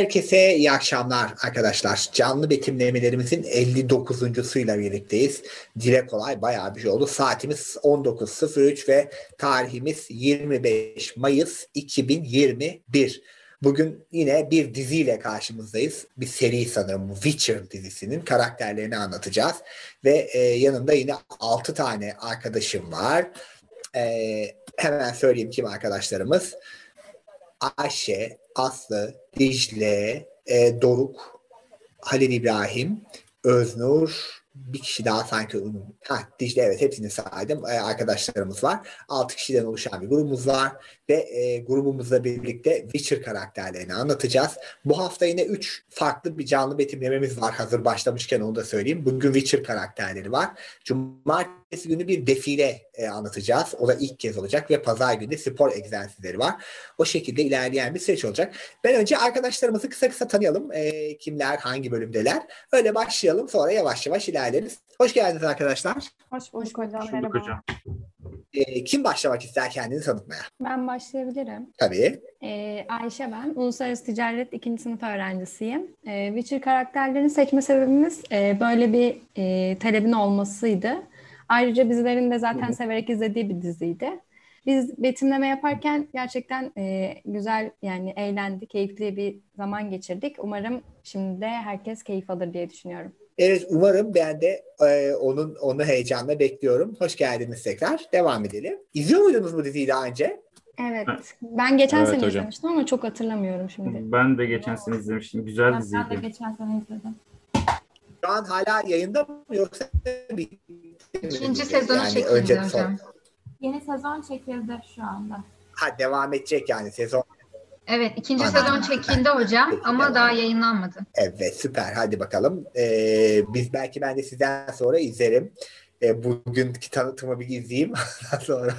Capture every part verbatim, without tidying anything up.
Herkese iyi akşamlar arkadaşlar. Canlı betimlemelerimizin elli dokuzuncusuyla birlikteyiz. Dile kolay bayağı bir şey oldu. Saatimiz on dokuz sıfır üç ve tarihimiz yirmi beş Mayıs iki bin yirmi bir. Bugün yine bir diziyle karşımızdayız. Bir seri sanırım bu Witcher dizisinin karakterlerini anlatacağız. Ve e, yanımda yine altı tane arkadaşım var. E, hemen söyleyeyim kim arkadaşlarımız. Ayşe, Aslı, Dicle, e, Doruk, Halil İbrahim, Öznur, bir kişi daha sanki onun. Ha, Dicle, evet, hepsini saydım. E, arkadaşlarımız var. Altı kişiden oluşan bir grubumuz var ve e, grubumuzla birlikte Witcher karakterlerini anlatacağız. Bu hafta yine üç farklı bir canlı betimlememiz var. Hazır başlamışken onu da söyleyeyim. Bugün Witcher karakterleri var. Cumartesi günü bir defile e, anlatacağız. O da ilk kez olacak ve pazar günü spor egzersizleri var. O şekilde ilerleyen bir süreç olacak. Ben önce arkadaşlarımızı kısa kısa tanıyalım. E, kimler, hangi bölümdeler? Öyle başlayalım. Sonra yavaş yavaş ilerleriz. Hoş geldiniz arkadaşlar. Hoş bulduk hocam. Hoş bulduk Merhaba. hocam. E, kim başlamak ister kendini tanıtmaya? Ben başlayabilirim. Tabii. Ee, Ayşe ben. Uluslararası Ticaret ikinci sınıf öğrencisiyim. Ee, Witcher karakterlerini seçme sebebimiz e, böyle bir e, talebin olmasıydı. Ayrıca bizlerin de zaten Hı-hı. severek izlediği bir diziydi. Biz betimleme yaparken gerçekten e, güzel, yani eğlendik, keyifli bir zaman geçirdik. Umarım şimdi de herkes keyif alır diye düşünüyorum. Evet, umarım. Ben de e, onun onu heyecanla bekliyorum. Hoş geldiniz tekrar. Devam edelim. İzliyor muydunuz bu diziyi daha önce? Evet. Ben geçen Evet sene hocam. izlemiştim ama çok hatırlamıyorum şimdi. Ben de geçen sene izlemiştim. Güzel Ben, diziydi. ben de geçen sene izledim. Şu an hala yayında mı yoksa bitti mi? İkinci sezonu Yani çekildi önce, hocam. son. Yeni sezon çekildi şu anda. Ha, devam edecek yani sezon. Evet, ikinci Anladım. sezon çekildi hocam Peki, ama devam. daha yayınlanmadı. Evet, süper. Hadi bakalım. Ee, biz belki ben de sizden sonra izlerim. Ee, bugünkü tanıtımı bir izleyeyim. Ondan sonra.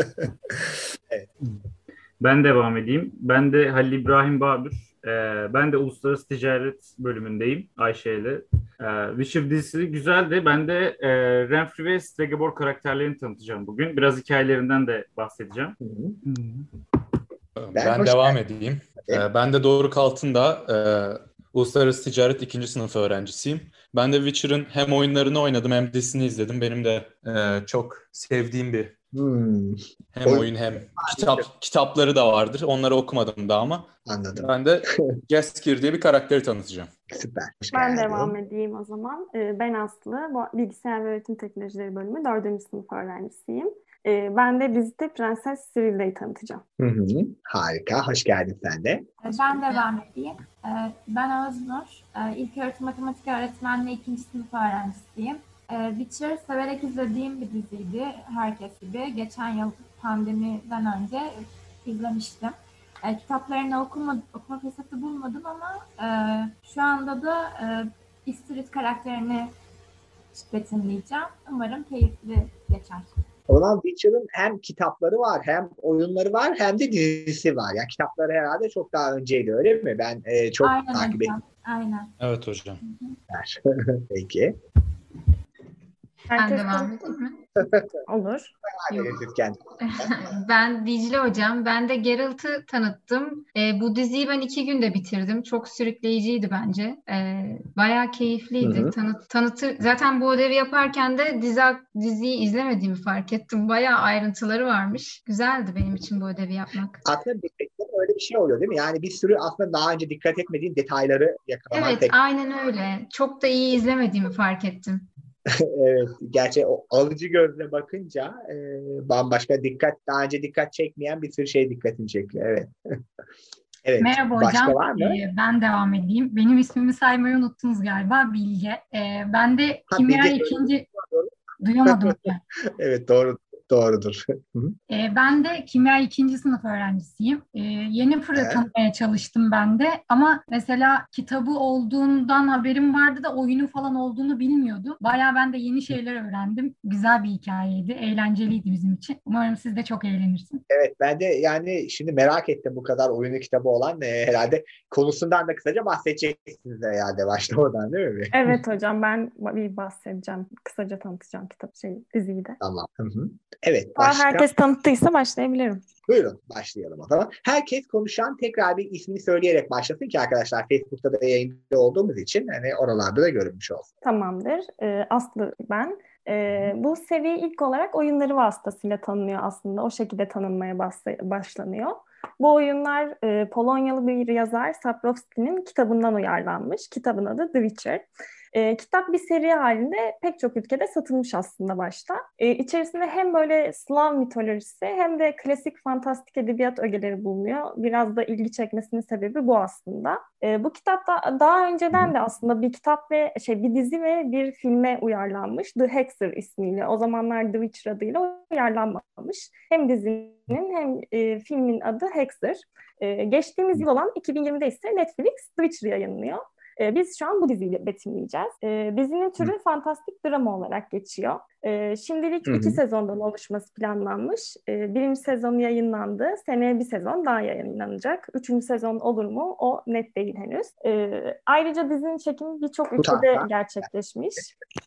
Evet. Ben devam edeyim. Ben de Halil İbrahim Bahadır. Ee, ben de Uluslararası Ticaret bölümündeyim Ayşe ile. Ee, Witcher dizisi güzeldi. Ben de e, Renfri ve Stregobor karakterlerini tanıtacağım bugün. Biraz hikayelerinden de bahsedeceğim. Hı hı. Ben, Ben devam geldin. edeyim. Evet. Ee, Ben de Doruk Altındağ, e, Uluslararası Ticaret ikinci sınıf öğrencisiyim. Ben de Witcher'ın hem oyunlarını oynadım hem dizisini izledim. Benim de e, çok sevdiğim bir Hmm, hem Oyun- oyun hem kitap kitapları da vardır. Onları okumadım daha ama anladım. ben de Geskir diye bir karakteri tanıtacağım. Süper. Hoş Ben geldin. devam edeyim o zaman. Ee, Ben Aslı, bu bilgisayar ve öğretim teknolojileri bölümü dördüncü sınıf öğrencisiyim. Ee, Ben de dizide Prenses Cirille'yi tanıtacağım. Hı hı. Harika. Hoş geldin sen de. Ben devam edeyim. Ee, Ben Öznur. Ee, İlköğretim matematik öğretmenliği ikinci sınıf öğrencisiyim. Ee, Witcher severek izlediğim bir diziydi. Herkes gibi. Geçen yıl pandemiden önce izlemiştim. Ee, Kitaplarını okuma, okuma fırsatı bulmadım ama e, şu anda da e, Istrid karakterini betimleyeceğim. Umarım keyifli geçer. O zaman Witcher'ın hem kitapları var, hem oyunları var, hem de dizisi var. Yani kitapları herhalde çok daha önceydi, öyle mi? Ben e, çok Aynen takip hocam. Aynen. Evet hocam. ettim. Peki. Ben Herkes devam tanıtır edeyim mi? Olur. Hadi kendin. Ben Dicle hocam. Ben de Geralt'ı tanıttım. E, bu diziyi ben iki günde bitirdim. Çok sürükleyiciydi bence. E, bayağı keyifliydi. Hı hı. Tanıt, tanıtır. Zaten bu ödevi yaparken de dizi, diziyi izlemediğimi fark ettim. Bayağı ayrıntıları varmış. Güzeldi benim için bu ödevi yapmak. Aslında bekledim, öyle bir şey oluyor değil mi? Yani bir sürü aslında daha önce dikkat etmediğin detayları yakalaman Evet, pek. aynen öyle. Çok da iyi izlemediğimi fark ettim. Evet, gerçi o alıcı gözle bakınca e, bambaşka dikkat, daha önce dikkat çekmeyen bir sürü şey dikkatini çekiyor. Evet. Evet. Merhaba Başka hocam. var mı? Ee, ben devam edeyim. Benim ismimi saymayı unuttunuz galiba. Bilge. Ee, ben de Ha, kimya Bilge. ikinci... Duyamadım hocam. Evet, doğru doğrudur. Hı hı. Ee, ben de kimya ikinci sınıf öğrencisiyim. Ee, yeni fırı Evet. tanımaya çalıştım ben de. Ama mesela kitabı olduğundan haberim vardı da oyunu falan olduğunu bilmiyordum. Bayağı ben de yeni şeyler öğrendim. Güzel bir hikayeydi. Eğlenceliydi bizim için. Umarım siz de çok eğlenirsiniz. Evet, ben de yani şimdi merak ettim, bu kadar oyunu kitabı olan e, herhalde konusundan da kısaca bahsedeceksiniz herhalde başlamadan, değil mi? Evet hocam, ben bir bahsedeceğim. Kısaca tanıtacağım kitap şey diziyi de. Tamam. Hı hı. Evet, Daha başka. herkes tanıttıysa başlayabilirim. Buyurun başlayalım o zaman. Herkes konuşan tekrar bir ismini söyleyerek başlasın ki arkadaşlar Facebook'ta da yayında olduğumuz için hani oralarda da görünmüş olsun. Tamamdır. Ee, Aslı ben. Ee, bu seviye ilk olarak oyunları vasıtasıyla tanınıyor aslında. O şekilde tanınmaya bas- başlanıyor. Bu oyunlar e, Polonyalı bir yazar Sapkowski'nin kitabından uyarlanmış. Kitabın adı The Witcher. E, kitap bir seri halinde pek çok ülkede satılmış aslında başta. E, içerisinde hem böyle Slav mitolojisi hem de klasik fantastik edebiyat ögeleri bulunuyor. Biraz da ilgi çekmesinin sebebi bu aslında. E, bu kitap da daha önceden de aslında bir kitap ve şey bir dizi ve bir filme uyarlanmış. The Hexer ismiyle. O zamanlar The Witcher adıyla uyarlanmamış. Hem dizinin hem e, filmin adı Hexer. E, geçtiğimiz yıl olan iki bin yirmide ise Netflix The Witcher yayınlıyor. Ee, biz şu an bu diziyi betimleyeceğiz. Ee, dizinin türü Hı. fantastik drama olarak geçiyor. Ee, şimdilik Hı-hı. iki sezondan oluşması planlanmış. Ee, birinci sezonu yayınlandı. Seneye bir sezon daha yayınlanacak. Üçüncü sezon olur mu? O net değil henüz. Ee, ayrıca dizinin çekimi birçok ülkede gerçekleşmiş.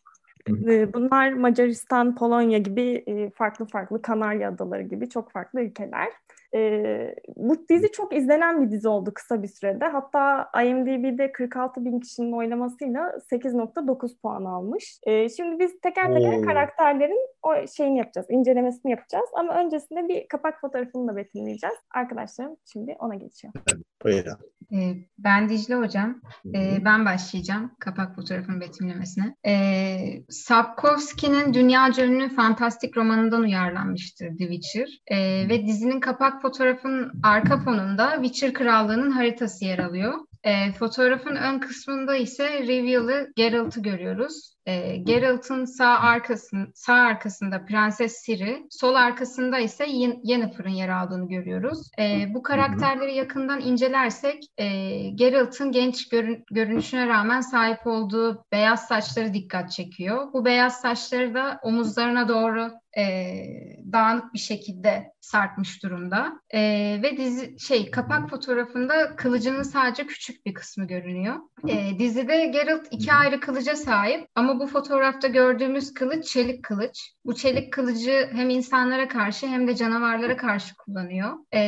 Bunlar Macaristan, Polonya gibi farklı farklı, Kanarya Adaları gibi çok farklı ülkeler. Ee, bu dizi çok izlenen bir dizi oldu kısa bir sürede. Hatta IMDb'de kırk altı bin kişinin oylamasıyla sekiz nokta dokuz puan almış. Ee, şimdi biz teker teker hmm. karakterlerin o şeyini yapacağız, incelemesini yapacağız. Ama öncesinde bir kapak fotoğrafını da betimleyeceğiz. Arkadaşlarım şimdi ona geçiyor. Buyurun. Ee, ben Dicle Hocam. Ee, ben başlayacağım kapak fotoğrafının betimlemesine. Ee, Sapkowski'nin dünyaca ünlü fantastik romanından uyarlanmıştır The Witcher. Ee, ve dizinin kapak fotoğrafın arka fonunda Witcher Krallığı'nın haritası yer alıyor. E, fotoğrafın ön kısmında ise Rivialı Geralt'ı görüyoruz. E, Geralt'ın sağ arkasın, sağ arkasında Prenses Ciri, sol arkasında ise Yennefer'ın yer aldığını görüyoruz. E, bu karakterleri yakından incelersek e, Geralt'ın genç görün, görünüşüne rağmen sahip olduğu beyaz saçları dikkat çekiyor. Bu beyaz saçları da omuzlarına doğru e, dağınık bir şekilde sarkmış durumda. E, ve dizi şey kapak fotoğrafında kılıcının sadece küçük bir kısmı görünüyor. E, dizide Geralt iki ayrı kılıca sahip ama bu fotoğrafta gördüğümüz kılıç çelik kılıç. Bu çelik kılıcı hem insanlara karşı hem de canavarlara karşı kullanıyor. E,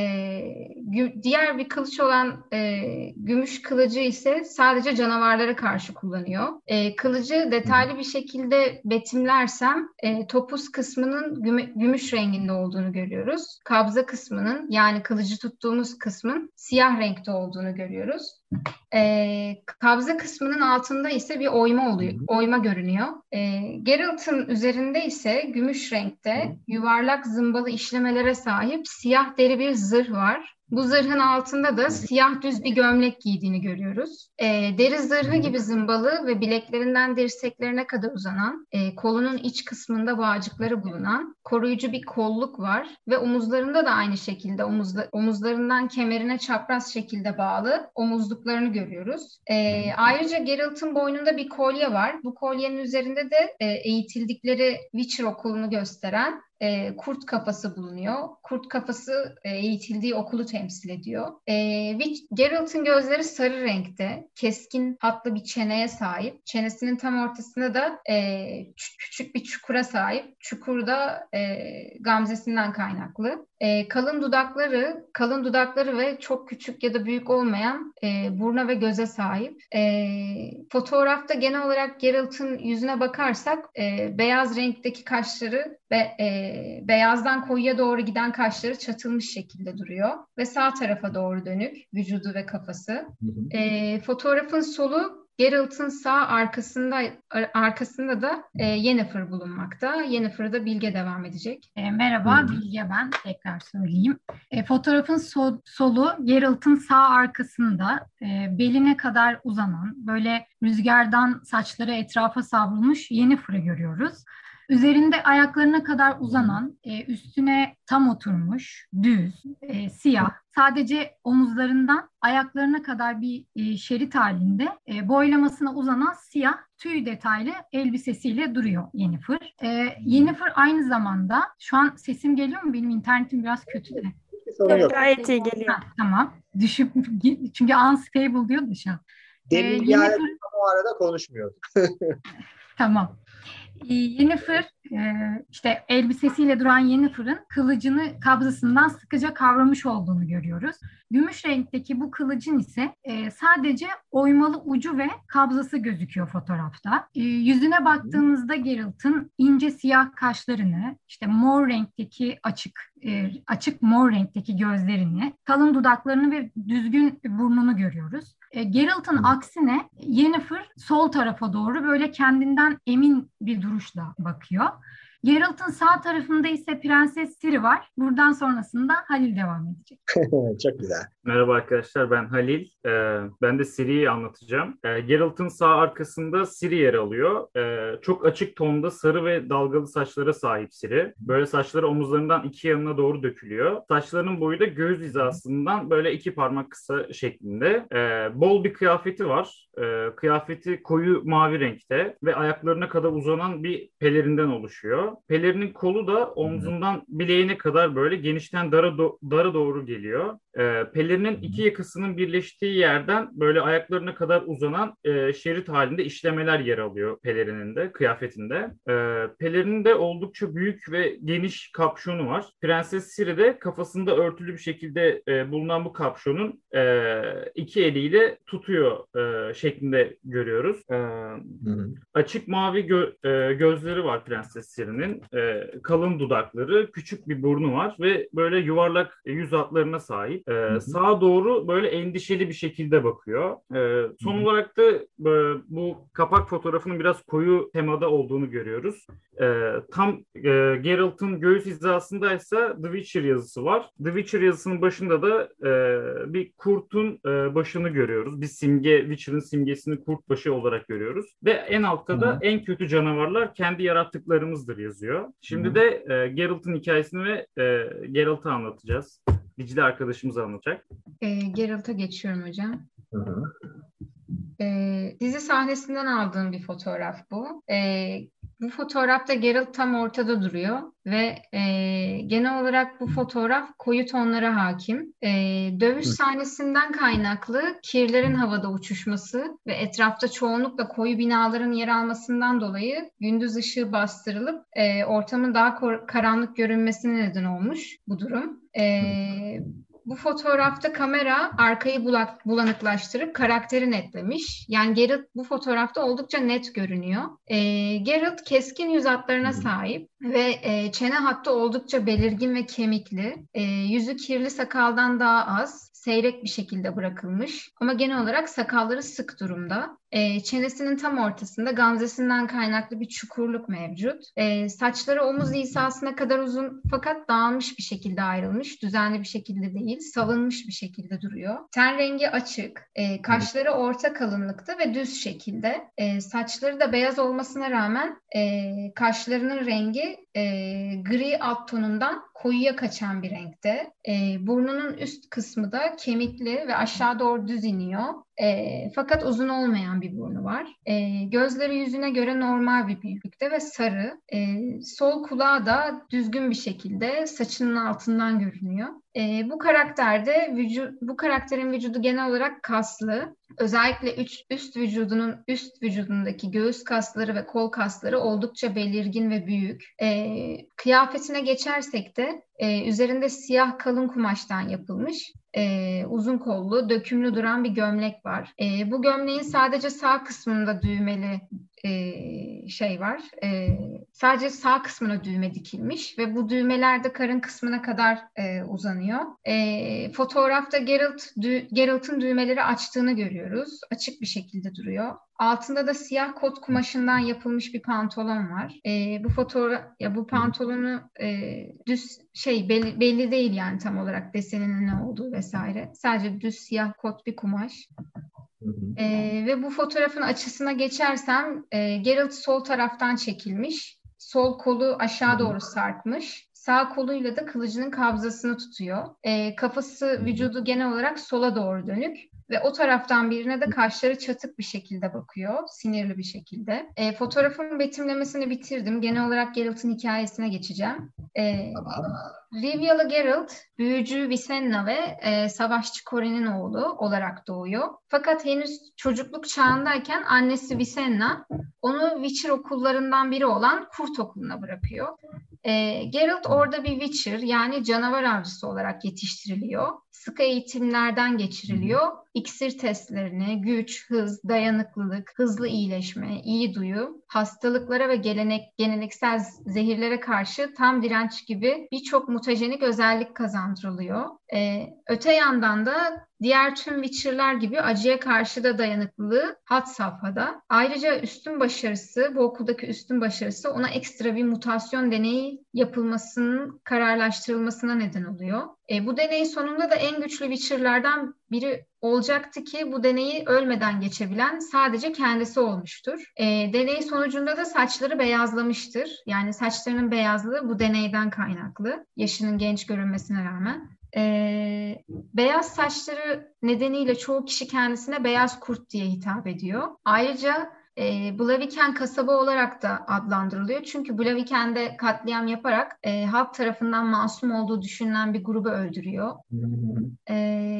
gü- diğer bir kılıç olan e, gümüş kılıcı ise sadece canavarlara karşı kullanıyor. E, kılıcı detaylı bir şekilde betimlersem e, topuz kısmının gümü- gümüş renginde olduğunu görüyoruz. Kabza kısmının yani kılıcı tuttuğumuz kısmın siyah renkte olduğunu görüyoruz. E, kabza kısmının altında ise bir oyma oluyor, oyma görünüyor. E, Geralt'ın üzerinde ise gümüş renkte yuvarlak zımbalı işlemelere sahip siyah deri bir zırh var. Bu zırhın altında da siyah düz bir gömlek giydiğini görüyoruz. E, deri zırhı gibi zımbalı ve bileklerinden dirseklerine kadar uzanan, e, kolunun iç kısmında bağcıkları bulunan koruyucu bir kolluk var ve omuzlarında da aynı şekilde omuzla, omuzlarından kemerine çapraz şekilde bağlı omuzluklarını görüyoruz. E, ayrıca Geralt'ın boynunda bir kolye var. Bu kolyenin üzerinde de e, eğitildikleri Witcher okulunu gösteren E, kurt kafası bulunuyor. Kurt kafası e, eğitildiği okulu temsil ediyor. E, Geralt'ın gözleri sarı renkte, keskin hatlı bir çeneye sahip. Çenesinin tam ortasında da e, küçük bir çukura sahip. Çukurda e, gamzesinden kaynaklı. E, kalın dudakları, kalın dudakları ve çok küçük ya da büyük olmayan e, burna ve göze sahip. E, fotoğrafta genel olarak Geralt'ın yüzüne bakarsak e, beyaz renkteki kaşları ve e, beyazdan koyuya doğru giden kaşları çatılmış şekilde duruyor ve sağ tarafa doğru dönük vücudu ve kafası. Hı hı. E, fotoğrafın solu Geralt'ın sağ arkasında arkasında da e, Yennefer bulunmakta. Yennefer'da da Bilge devam edecek. E, merhaba, hmm. Bilge ben. Tekrar söyleyeyim. E, fotoğrafın so- solu Geralt'ın sağ arkasında e, beline kadar uzanan, böyle rüzgardan saçları etrafa savrulmuş Yennefer'ı görüyoruz. Üzerinde ayaklarına kadar uzanan, e, üstüne tam oturmuş, düz, e, siyah, sadece omuzlarından ayaklarına kadar bir e, şerit halinde e, boylamasına uzanan siyah tüy detaylı elbisesiyle duruyor Yennefer. E, Yennefer aynı zamanda, şu an sesim geliyor mu? Benim internetim biraz kötü de. Yok, gayet iyi geliyor. Ha, tamam. Düşüp, çünkü unstable diyordu şu an. Demin e, Yennefer... o arada konuşmuyorduk. Tamam. Yennefer e, işte elbisesiyle duran Yennefer'ın kılıcını kabzasından sıkıca kavramış olduğunu görüyoruz. Gümüş renkteki bu kılıcın ise e, sadece oymalı ucu ve kabzası gözüküyor fotoğrafta. E, yüzüne baktığımızda Geralt'ın ince siyah kaşlarını, işte mor renkteki açık e, açık mor renkteki gözlerini, kalın dudaklarını ve düzgün burnunu görüyoruz. E, Geralt'ın aksine Yennefer sol tarafa doğru böyle kendinden emin bir duruşla bakıyor. Geralt'ın sağ tarafında ise Prenses Ciri var. Buradan sonrasında Halil devam edecek. Çok güzel. Merhaba arkadaşlar, ben Halil. Ee, ben de Ciri'yi anlatacağım. Ee, Geralt'ın sağ arkasında Ciri yer alıyor. Ee, çok açık tonda sarı ve dalgalı saçlara sahip Ciri. Böyle saçları omuzlarından iki yanına doğru dökülüyor. Saçlarının boyu da göğüs hizasından böyle iki parmak kısa şeklinde. Ee, bol bir kıyafeti var. Ee, kıyafeti koyu mavi renkte ve ayaklarına kadar uzanan bir pelerinden oluşuyor. Pelerinin kolu da omzundan bileğine kadar böyle genişten dara, do- dara doğru geliyor. Ee, pelerinin iki yakasının birleştiği yerden böyle ayaklarına kadar uzanan e, şerit halinde işlemeler yer alıyor pelerininde, kıyafetinde. Ee, pelerinin de oldukça büyük ve geniş kapşonu var. Prenses Ciri de kafasında örtülü bir şekilde e, bulunan bu kapşonun e, iki eliyle tutuyor e, şeklinde görüyoruz. E, açık mavi gö- e, gözleri var Prenses Ciri'nin. E, kalın dudakları, küçük bir burnu var ve böyle yuvarlak yüz hatlarına sahip. E, sağa doğru böyle endişeli bir şekilde bakıyor. E, son Hı-hı. olarak da e, bu kapak fotoğrafının biraz koyu temada olduğunu görüyoruz. E, tam e, Geralt'ın göğüs hizasındaysa The Witcher yazısı var. The Witcher yazısının başında da e, bir kurtun e, başını görüyoruz. Bir simge, Witcher'ın simgesini kurt başı olarak görüyoruz. Ve en altta Hı-hı. da en kötü canavarlar kendi yarattıklarımızdır yazıyor. Şimdi Hı-hı. de e, Geralt'ın hikayesini ve e, Geralt'ı anlatacağız. Dicle arkadaşımız anlatacak. E, Geralt'a geçiyorum hocam. Hı hı. E, dizi sahnesinden aldığım bir fotoğraf bu. E, bu fotoğrafta Geralt tam ortada duruyor ve e, genel olarak bu fotoğraf koyu tonlara hakim. E, dövüş Hı. sahnesinden kaynaklı kirlerin havada uçuşması ve etrafta çoğunlukla koyu binaların yer almasından dolayı gündüz ışığı bastırılıp e, ortamın daha kor- karanlık görünmesine neden olmuş bu durum. E, Bu fotoğrafta kamera arkayı bulak, bulanıklaştırıp karakteri netlemiş. Yani Geralt bu fotoğrafta oldukça net görünüyor. E, Geralt keskin yüz hatlarına sahip ve e, çene hattı oldukça belirgin ve kemikli. E, yüzü kirli sakaldan daha az, seyrek bir şekilde bırakılmış. Ama genel olarak sakalları sık durumda. E, çenesinin tam ortasında gamzesinden kaynaklı bir çukurluk mevcut. E, saçları omuz hizasına kadar uzun fakat dağılmış bir şekilde ayrılmış. Düzenli bir şekilde değil, salınmış bir şekilde duruyor. Ten rengi açık, e, kaşları orta kalınlıkta ve düz şekilde. E, saçları da beyaz olmasına rağmen e, kaşlarının rengi e, gri alt tonundan koyuya kaçan bir renkte. E, burnunun üst kısmı da kemikli ve aşağı doğru düz iniyor. E, fakat uzun olmayan bir burnu var. E, gözleri yüzüne göre normal bir büyüklükte ve sarı. E, sol kulağı da düzgün bir şekilde saçının altından görünüyor. E, bu karakterde vücut, bu karakterin vücudu genel olarak kaslı. Özellikle üç, üst vücudunun üst vücudundaki göğüs kasları ve kol kasları oldukça belirgin ve büyük. E, kıyafetine geçersek de e, üzerinde siyah kalın kumaştan yapılmış e, uzun kollu, dökümlü duran bir gömlek var. E, bu gömleğin sadece sağ kısmında düğmeli e, şey var. E, sadece sağ kısmına düğme dikilmiş ve bu düğmeler de karın kısmına kadar e, uzanıyor. E, fotoğrafta Geralt, dü, Geralt'ın düğmeleri açtığını görüyoruz. Açık bir şekilde duruyor. Altında da siyah kot kumaşından yapılmış bir pantolon var. E, bu fotoğraf, ya bu pantolonu e, düz şey belli, belli değil yani tam olarak deseninin ne olduğu vesaire. Sadece düz siyah kot bir kumaş. E, ve bu fotoğrafın açısına geçersem e, Geralt sol taraftan çekilmiş. Sol kolu aşağı doğru sarkmış. Sağ koluyla da kılıcının kabzasını tutuyor. E, kafası, vücudu genel olarak sola doğru dönük ve o taraftan birine de kaşları çatık bir şekilde bakıyor, sinirli bir şekilde. E, fotoğrafın betimlemesini bitirdim. Genel olarak Geralt'ın hikayesine geçeceğim. E, Rivialı Geralt, büyücü Visenna ve e, savaşçı Corin'in oğlu olarak doğuyor. Fakat henüz çocukluk çağındayken annesi Visenna onu Witcher okullarından biri olan Kurt Okulu'na bırakıyor. E, Geralt orada bir Witcher, yani canavar avcısı olarak yetiştiriliyor. Sıkı eğitimlerden geçiriliyor. İksir testlerini, güç, hız, dayanıklılık, hızlı iyileşme, iyi duyu, hastalıklara ve gelenek, geleneksel zehirlere karşı tam direnç gibi birçok mutajenik özellik kazandırılıyor. Ee, öte yandan da diğer tüm Witcher'lar gibi acıya karşı da dayanıklılığı had safhada. Ayrıca üstün başarısı, bu okuldaki üstün başarısı ona ekstra bir mutasyon deneyi yapılmasının kararlaştırılmasına neden oluyor. E, bu deney sonunda da en güçlü Witcher'lardan biri olacaktı ki bu deneyi ölmeden geçebilen sadece kendisi olmuştur. E, deney sonucunda da saçları beyazlamıştır. Yani saçlarının beyazlığı bu deneyden kaynaklı. Yaşının genç görünmesine rağmen. E, beyaz saçları nedeniyle çoğu kişi kendisine beyaz kurt diye hitap ediyor. Ayrıca E, Blaviken kasaba olarak da adlandırılıyor. Çünkü Blaviken'de katliam yaparak e, halk tarafından masum olduğu düşünülen bir grubu öldürüyor. E,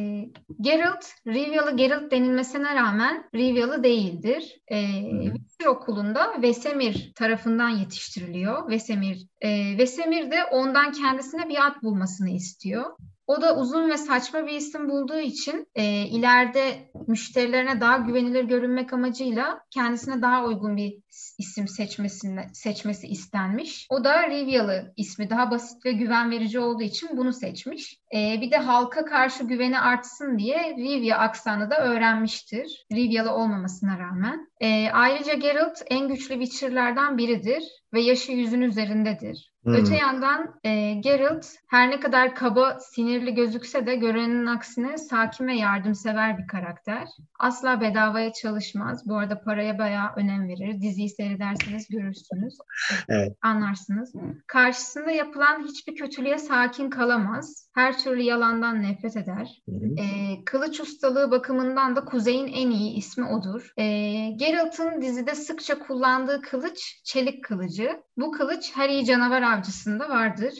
Geralt, Rivialı Geralt denilmesine rağmen Rivialı değildir. E, Witcher okulunda Vesemir tarafından yetiştiriliyor. Vesemir, e, Vesemir de ondan kendisine bir ad bulmasını istiyor. O da uzun ve saçma bir isim bulduğu için e, ileride müşterilerine daha güvenilir görünmek amacıyla kendisine daha uygun bir isim seçmesini, seçmesi istenmiş. O da Rivialı ismi daha basit ve güven verici olduğu için bunu seçmiş. E, bir de halka karşı güveni artsın diye Rivia aksanı da öğrenmiştir. Rivialı olmamasına rağmen. E, ayrıca Geralt en güçlü Witcher'lardan biridir ve yaşı yüzün üzerindedir. Hmm. Öte yandan e, Geralt her ne kadar kaba, sinirli gözükse de görenin aksine sakin ve yardımsever bir karakter. Asla bedavaya çalışmaz. Bu arada paraya bayağı önem verir. Diziyi seyrederseniz görürsünüz. Evet. Anlarsınız. Karşısında yapılan hiçbir kötülüğe sakin kalamaz. Her türlü yalandan nefret eder. E, kılıç ustalığı bakımından da Kuzey'in en iyi ismi odur. E, Geralt'ın dizide sıkça kullandığı kılıç çelik kılıcı. Bu kılıç her iyi canavar avcısında vardır.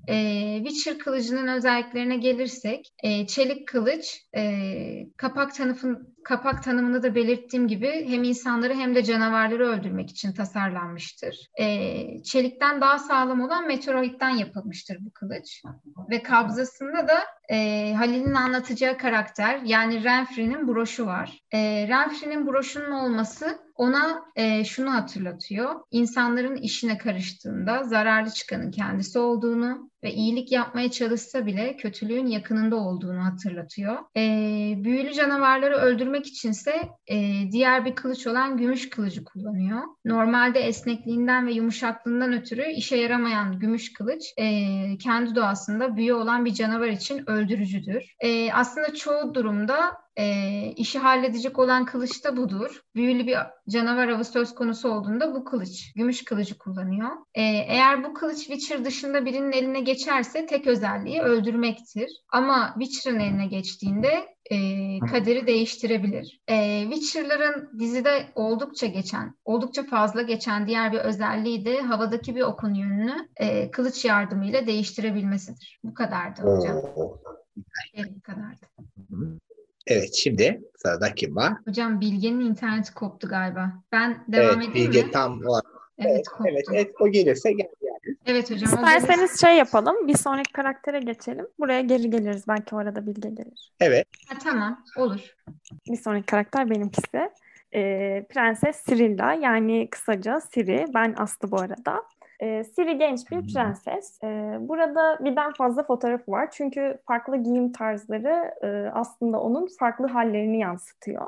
E, Witcher kılıcının özelliklerine gelirsek, e, çelik kılıç e, kapak tanıfın, kapak tanımında da belirttiğim gibi hem insanları hem de canavarları öldürmek için tasarlanmıştır. E, çelikten daha sağlam olan meteoritten yapılmıştır bu kılıç. Ve kabzasında da e, Halil'in anlatacağı karakter, yani Renfri'nin broşu var. E, Renfri'nin broşunun olması ona e, şunu hatırlatıyor. İnsanların işine karıştığında zararlı çıkanın kendisi olduğunu ve iyilik yapmaya çalışsa bile kötülüğün yakınında olduğunu hatırlatıyor. E, büyülü canavarları öldürmek içinse e, diğer bir kılıç olan gümüş kılıcı kullanıyor. Normalde esnekliğinden ve yumuşaklığından ötürü işe yaramayan gümüş kılıç e, kendi doğasında büyü olan bir canavar için öldürücüdür. E, aslında çoğu durumda E, işi halledecek olan kılıç da budur. Büyülü bir canavar avı söz konusu olduğunda bu kılıç, gümüş kılıcı kullanıyor. E, eğer bu kılıç Witcher dışında birinin eline geçerse tek özelliği öldürmektir. Ama Witcher'ın eline geçtiğinde e, kaderi değiştirebilir. E, Witcher'ların dizide oldukça geçen, oldukça fazla geçen diğer bir özelliği de havadaki bir okun yönünü e, kılıç yardımıyla değiştirebilmesidir. Bu kadardı hocam. Evet, bu kadardı. Evet, şimdi sırada kim var? Hocam Bilge'nin interneti koptu galiba. Ben devam evet, edeyim Bilge mi? tam var. Evet, evet, koptu. evet, evet, o gelirse gel yani. Evet hocam. İsterseniz şey yapalım, bir sonraki karaktere geçelim. Buraya geri geliriz. Belki o arada Bilge gelir. Evet. Ha, tamam, olur. Bir sonraki karakter benimkisi. Ee, Prenses Cyrilla, yani kısaca Ciri. Ben Aslı bu arada. Ee, Ciri genç bir prenses. Ee, burada birden fazla fotoğrafı var. Çünkü farklı giyim tarzları e, aslında onun farklı hallerini yansıtıyor.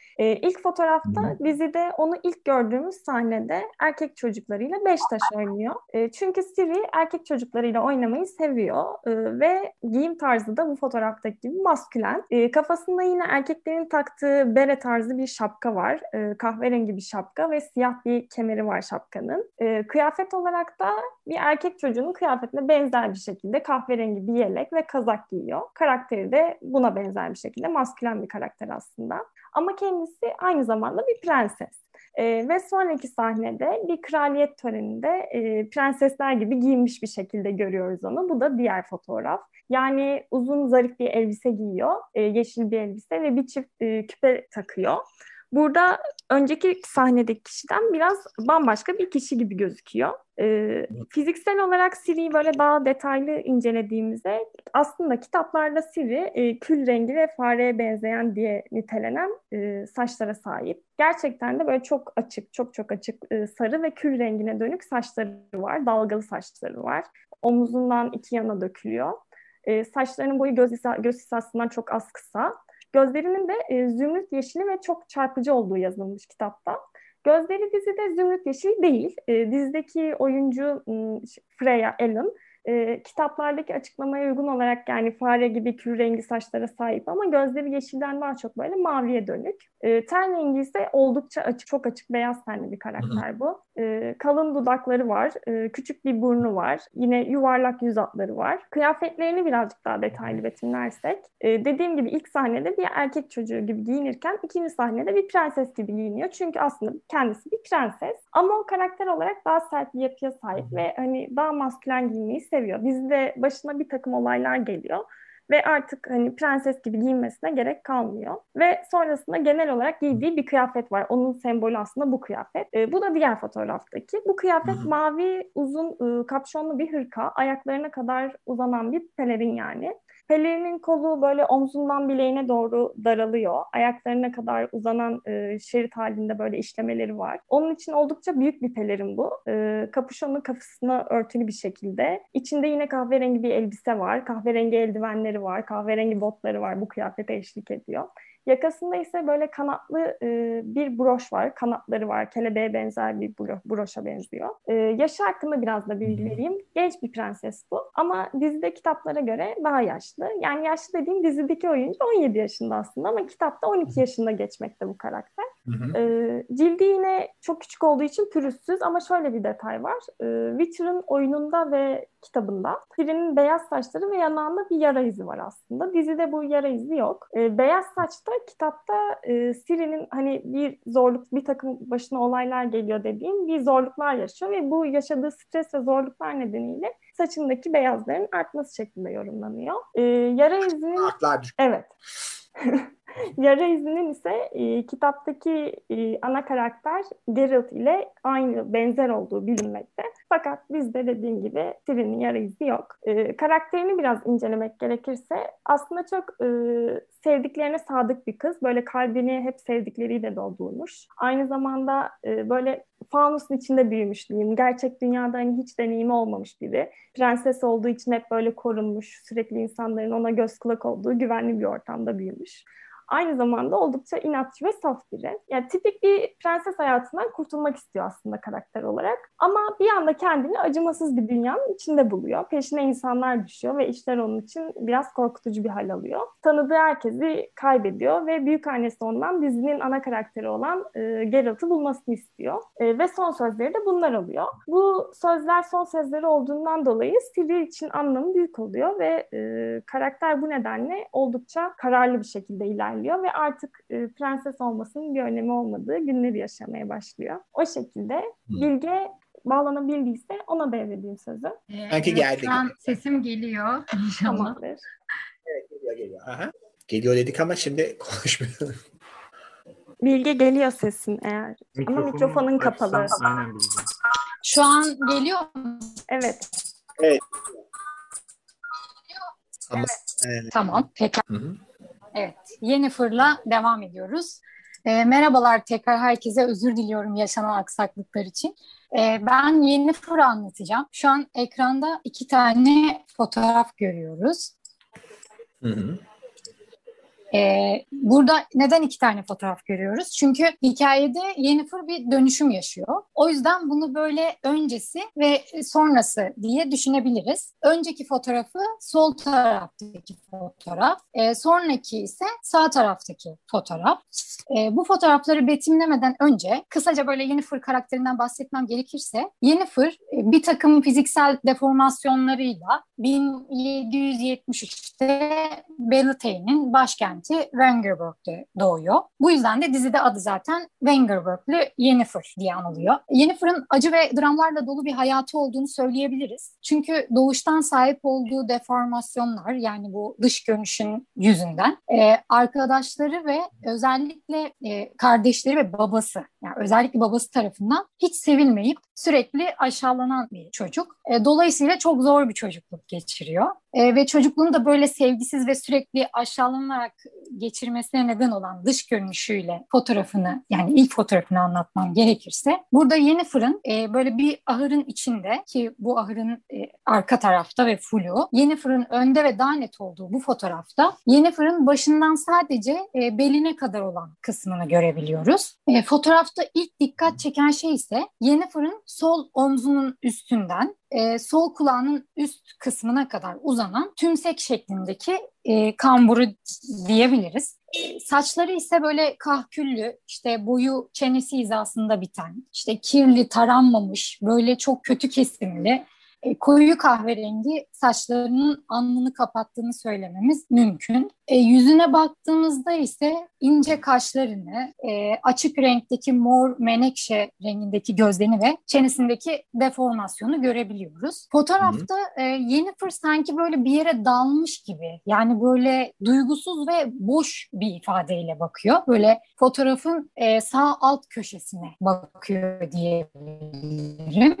Ee, ilk fotoğrafta dizide onu ilk gördüğümüz sahnede erkek çocuklarıyla Beştaş oynuyor. Ee, çünkü Siri erkek çocuklarıyla oynamayı seviyor ee, ve giyim tarzı da bu fotoğraftaki gibi maskülen. Ee, kafasında yine erkeklerin taktığı bere tarzı bir şapka var. Ee, kahverengi bir şapka ve siyah bir kemeri var şapkanın. Ee, kıyafet olarak da bir erkek çocuğunun kıyafetine benzer bir şekilde kahverengi bir yelek ve kazak giyiyor. Karakteri de buna benzer bir şekilde maskülen bir karakter aslında. Ama kendisi aynı zamanda bir prenses. Ee, ve sonraki sahnede bir kraliyet töreninde e, prensesler gibi giyinmiş bir şekilde görüyoruz onu. Bu da diğer fotoğraf. Yani uzun zarif bir elbise giyiyor, e, yeşil bir elbise ve bir çift e, küpe takıyor. Burada önceki sahnedeki kişiden biraz bambaşka bir kişi gibi gözüküyor. Ee, fiziksel olarak Siri'yi böyle daha detaylı incelediğimizde aslında kitaplarda Siri e, kül rengi ve fareye benzeyen diye nitelenen e, saçlara sahip. Gerçekten de böyle çok açık, çok çok açık e, sarı ve kül rengine dönük saçları var, dalgalı saçları var. Omuzundan iki yana dökülüyor. E, saçlarının boyu göz, hisa- göz hizasından çok az kısa. Gözlerinin de e, zümrüt yeşili ve çok çarpıcı olduğu yazılmış kitapta. Gözleri dizide zümrüt yeşil değil. E, dizideki oyuncu m, Freya Allen e, kitaplardaki açıklamaya uygun olarak yani fare gibi kül rengi saçlara sahip ama gözleri yeşilden daha çok böyle maviye dönük. E, ten rengi ise oldukça açık, çok açık beyaz tenli bir karakter bu. E, kalın dudakları var, e, küçük bir burnu var, yine yuvarlak yüz hatları var. Kıyafetlerini birazcık daha detaylı betimlersek, e, dediğim gibi ilk sahnede bir erkek çocuğu gibi giyinirken ikinci sahnede bir prenses gibi giyiniyor. Çünkü aslında kendisi bir prenses ama o karakter olarak daha sert bir yapıya sahip ve hani daha maskülen giyinmeyi seviyor. Dizide başına bir takım olaylar geliyor. Ve artık hani prenses gibi giyinmesine gerek kalmıyor. Ve sonrasında genel olarak giydiği bir kıyafet var. Onun sembolü aslında bu kıyafet. E, bu da diğer fotoğraftaki. Bu kıyafet Hı-hı. mavi, uzun, e, kapşonlu bir hırka. Ayaklarına kadar uzanan bir pelerin yani. Pelerinin kolu böyle omzundan bileğine doğru daralıyor. Ayaklarına kadar uzanan e, şerit halinde böyle işlemeleri var. Onun için oldukça büyük bir pelerin bu. E, kapüşonu kafasına örtülü bir şekilde. İçinde yine kahverengi bir elbise var. Kahverengi eldivenleri var. Kahverengi botları var. Bu kıyafete eşlik ediyor. Yakasında ise böyle kanatlı e, bir broş var. Kanatları var. Kelebeğe benzer bir bro- broşa benziyor. E, yaşı hakkında biraz da bilgi vereyim. Genç bir prenses bu. Ama dizide kitaplara göre daha yaşlı. Yani yaşlı dediğim dizideki oyuncu on yedi yaşında aslında ama kitapta on iki yaşında geçmekte bu karakter. Hı hı. E, cildi yine çok küçük olduğu için pürüzsüz ama şöyle bir detay var. E, Witcher'ın oyununda ve kitabında Ciri'nin beyaz saçları ve yanağında bir yara izi var aslında. Dizide bu yara izi yok. E, beyaz saçta kitapta e, Ciri'nin hani bir zorluk, bir takım başına olaylar geliyor dediğim bir zorluklar yaşıyor ve bu yaşadığı stres ve zorluklar nedeniyle saçındaki beyazların artması şeklinde yorumlanıyor. E, yara izinin... Artlar. Evet. Yara izinin ise e, kitaptaki e, ana karakter Geralt ile aynı, benzer olduğu bilinmekte. Fakat bizde dediğim gibi Ciri'nin yara izi yok. E, karakterini biraz incelemek gerekirse aslında çok e, sevdiklerine sadık bir kız. Böyle kalbini hep sevdikleriyle doldurmuş. Aynı zamanda e, böyle fanusun içinde büyümüş diyeyim. Gerçek dünyada hani hiç deneyimi olmamış biri. Prenses olduğu için hep böyle korunmuş. Sürekli insanların ona göz kulak olduğu güvenli bir ortamda büyümüş. Aynı zamanda oldukça inatçı ve saf biri. Yani tipik bir prenses hayatından kurtulmak istiyor aslında karakter olarak. Ama bir anda kendini acımasız bir dünyanın içinde buluyor. Peşine insanlar düşüyor ve işler onun için biraz korkutucu bir hal alıyor. Tanıdığı herkesi kaybediyor ve büyükannesi ondan dizinin ana karakteri olan e, Geralt'ı bulmasını istiyor. E, ve son sözleri de bunlar oluyor. Bu sözler son sözleri olduğundan dolayı Ciri için anlamı büyük oluyor ve e, karakter bu nedenle oldukça kararlı bir şekilde ilerliyor ve artık e, prenses olmasının bir önemi olmadığı günleri yaşamaya başlıyor. O şekilde Bilge bağlanabildiyse ona devredeyim sözü. Ee, Belki evet, geldi. şu an sesim geliyor inşallah. Tamamdır. Evet, geliyor geliyor. Aha. Geliyor dedik ama şimdi konuşmuyoruz. Bilge geliyor sesin eğer. Mikrofonun Ama mikrofonun kapalı. açsan, aynen Bilge. Şu an geliyor mu? Evet. Evet. Ama, evet. Tamam, peki. Hı hı. Evet, Yennefer'la devam ediyoruz. E, merhabalar tekrar herkese, özür diliyorum yaşanan aksaklıklar için. E, ben Yennefer'ı anlatacağım. Şu an ekranda iki tane fotoğraf görüyoruz. Hı hı. Ee, burada neden iki tane fotoğraf görüyoruz? Çünkü hikayede Yennefer bir dönüşüm yaşıyor. O yüzden bunu böyle öncesi ve sonrası diye düşünebiliriz. Önceki fotoğrafı sol taraftaki fotoğraf, e, sonraki ise sağ taraftaki fotoğraf. E, bu fotoğrafları betimlemeden önce kısaca böyle Yennefer karakterinden bahsetmem gerekirse, Yennefer e, bir takım fiziksel deformasyonlarıyla bin yedi yüz yetmiş üçte Beltane'in başkenti Vengerberg'de doğuyor. Bu yüzden de dizide adı zaten Vengerberg'lü Yennefer diye anılıyor. Yennefer'ın acı ve dramlarla dolu bir hayatı olduğunu söyleyebiliriz. Çünkü doğuştan sahip olduğu deformasyonlar, yani bu dış görünüşün yüzünden e, arkadaşları ve özellikle e, kardeşleri ve babası, yani özellikle babası tarafından hiç sevilmeyip sürekli aşağılanan bir çocuk. E, dolayısıyla çok zor bir çocukluk geçiriyor. E, ve çocukluğunu da böyle sevgisiz ve sürekli aşağılanarak geçirmesine neden olan dış görünüşüyle fotoğrafını, yani ilk fotoğrafını anlatmam gerekirse, burada Yennefer'ın e, böyle bir ahırın içinde, ki bu ahırın e, arka tarafta ve flu, Yennefer'ın önde ve daha net olduğu bu fotoğrafta Yennefer'ın başından sadece e, beline kadar olan kısmını görebiliyoruz. E, fotoğrafta ilk dikkat çeken şey ise Yennefer'ın sol omzunun üstünden e, sol kulağının üst kısmına kadar uzanan tümsek şeklindeki e, kamburu diyebiliriz. E, saçları ise böyle kahküllü, işte boyu çenesi hizasında biten, işte kirli, taranmamış, böyle çok kötü kesimli, E, koyu kahverengi saçlarının alnını kapattığını söylememiz mümkün. E, yüzüne baktığımızda ise ince kaşlarını, e, açık renkteki mor menekşe rengindeki gözlerini ve çenesindeki deformasyonu görebiliyoruz. Fotoğrafta e, Yennefer sanki böyle bir yere dalmış gibi, yani böyle duygusuz ve boş bir ifadeyle bakıyor. Böyle fotoğrafın e, sağ alt köşesine bakıyor diyebilirim.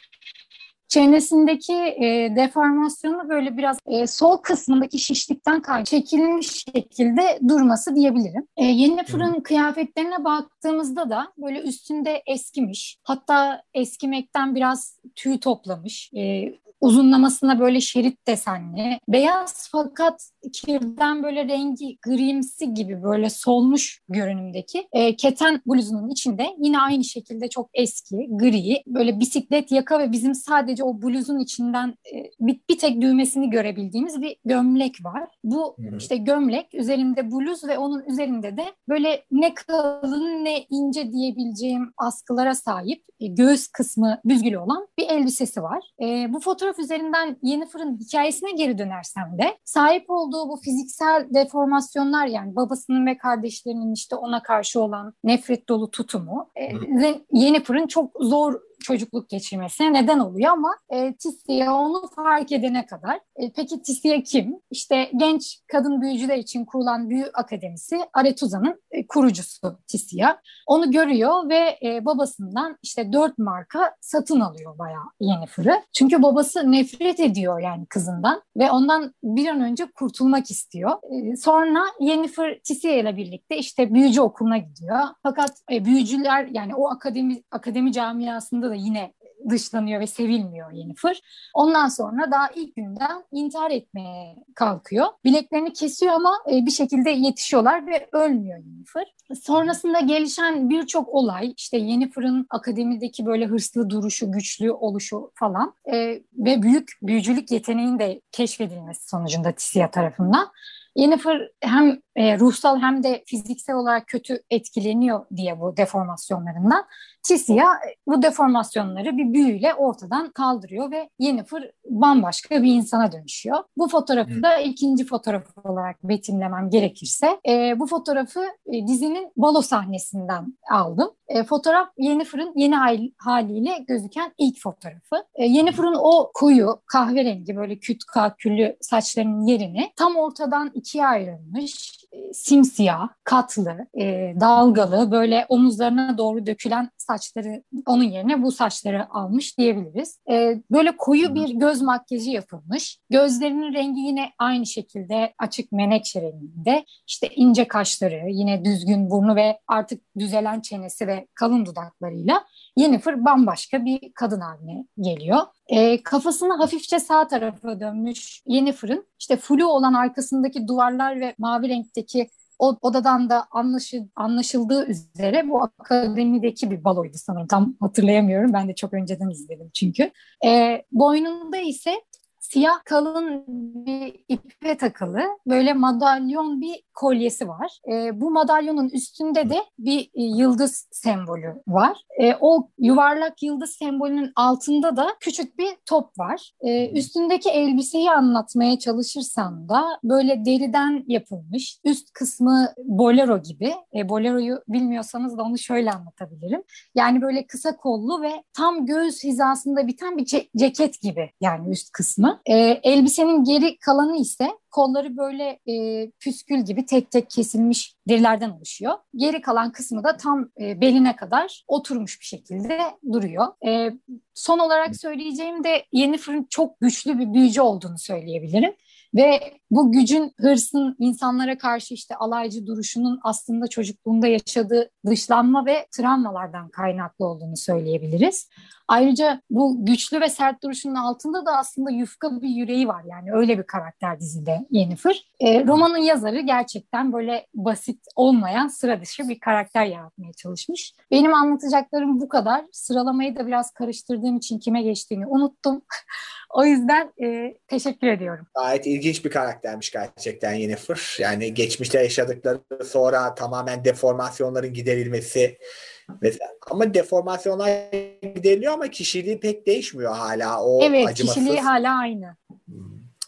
Çenesindeki e, deformasyonu böyle biraz e, sol kısmındaki şişlikten kaynaklı çekilmiş şekilde durması diyebilirim. E, Yennefer'ın hmm. kıyafetlerine baktığımızda da böyle üstünde eskimiş, hatta eskimekten biraz tüy toplamış, e, uzunlamasına böyle şerit desenli, beyaz fakat kirden böyle rengi grimsi gibi böyle solmuş görünümdeki e, keten bluzunun içinde yine aynı şekilde çok eski, gri, böyle bisiklet yaka ve bizim sadece o bluzun içinden e, bir, bir tek düğmesini görebildiğimiz bir gömlek var. Bu hmm. işte gömlek, üzerinde bluz ve onun üzerinde de böyle ne kalın ne ince diyebileceğim askılara sahip, e, göğüs kısmı büzgülü olan bir elbisesi var. E, bu fotoğraf üzerinden Yennefer'ın hikayesine geri dönersem de sahip olduğu bu fiziksel deformasyonlar, yani babasının ve kardeşlerinin işte ona karşı olan nefret dolu tutumu e, Yennefer'ın çok zor çocukluk geçirmesine neden oluyor ama e, Tissia onu fark edene kadar. E, peki Tissia kim? İşte genç kadın büyücüler için kurulan büyü akademisi Aretuza'nın e, kurucusu Tissia. Onu görüyor ve e, babasından işte dört marka satın alıyor bayağı Yennefer'ı. Çünkü babası nefret ediyor yani kızından ve ondan bir an önce kurtulmak istiyor. E, sonra Yennefer Tissia ile birlikte işte büyücü okuluna gidiyor. Fakat e, büyücüler, yani o akademi akademi camiasında da yine dışlanıyor ve sevilmiyor Yennefer. Ondan sonra daha ilk günden intihar etmeye kalkıyor. Bileklerini kesiyor ama bir şekilde yetişiyorlar ve ölmüyor Yennefer. Sonrasında gelişen birçok olay, işte Yennefer'ın akademideki böyle hırslı duruşu, güçlü oluşu falan e, ve büyük büyücülük yeteneğinin de keşfedilmesi sonucunda Tissia tarafından Yennefer hem e, ruhsal hem de fiziksel olarak kötü etkileniyor diye bu deformasyonlarından. Tissia bu deformasyonları bir büyüyle ortadan kaldırıyor ve Yennefer bambaşka bir insana dönüşüyor. Bu fotoğrafı da ikinci fotoğraf olarak betimlemem gerekirse e, bu fotoğrafı e, dizinin balo sahnesinden aldım. E, fotoğraf Yennefer'ın yeni hal- haliyle gözüken ilk fotoğrafı. E, Yennefer'ın o koyu kahverengi böyle küt kaküllü saçlarının yerini tam ortadan ikiye ayrılmış, e, simsiyah, katlı, e, dalgalı, böyle omuzlarına doğru dökülen saçları, onun yerine bu saçları almış diyebiliriz. E, böyle koyu bir göz makyajı yapılmış. Gözlerinin rengi yine aynı şekilde açık menekşe renginde. İşte ince kaşları, yine düzgün burnu ve artık düzelen çenesi ve kalın dudaklarıyla Yennefer bambaşka bir kadın haline geliyor. E, kafasını hafifçe sağ tarafa dönmüş Yennefer'ın işte flu olan arkasındaki duvarlar ve mavi renkteki o odadan da anlaşıl, anlaşıldığı üzere bu akademideki bir baloydu sanırım. Tam hatırlayamıyorum. Ben de çok önceden izledim çünkü. E, boynunda ise siyah kalın bir ipe takılı böyle madalyon bir kolyesi var. E, bu madalyonun üstünde de bir e, yıldız sembolü var. E, o yuvarlak yıldız sembolünün altında da küçük bir top var. E, üstündeki elbiseyi anlatmaya çalışırsam da böyle deriden yapılmış. Üst kısmı bolero gibi. E, boleroyu bilmiyorsanız da onu şöyle anlatabilirim. Yani böyle kısa kollu ve tam göğüs hizasında biten bir ce- ceket gibi yani üst kısmı. E, elbisenin geri kalanı ise kolları böyle e, püskül gibi tek tek kesilmiş derilerden oluşuyor. Geri kalan kısmı da tam e, beline kadar oturmuş bir şekilde duruyor. E, son olarak söyleyeceğim de Yennefer'ın çok güçlü bir büyücü olduğunu söyleyebilirim. Ve bu gücün, hırsın, insanlara karşı işte alaycı duruşunun aslında çocukluğunda yaşadığı dışlanma ve travmalardan kaynaklı olduğunu söyleyebiliriz. Ayrıca bu güçlü ve sert duruşunun altında da aslında yufka bir yüreği var. Yani öyle bir karakter dizide Yennefer. E, romanın yazarı gerçekten böyle basit olmayan sıra dışı bir karakter yaratmaya çalışmış. Benim anlatacaklarım bu kadar. Sıralamayı da biraz karıştırdığım için kime geçtiğini unuttum. O yüzden e, teşekkür ediyorum. Gayet ilginç bir karaktermiş gerçekten Yennefer. Yani geçmişte yaşadıkları sonra tamamen deformasyonların giderilmesi mesela. Ama deformasyonlar gideriliyor ama kişiliği pek değişmiyor hala. O evet, acımasız. Kişiliği hala aynı. Hmm,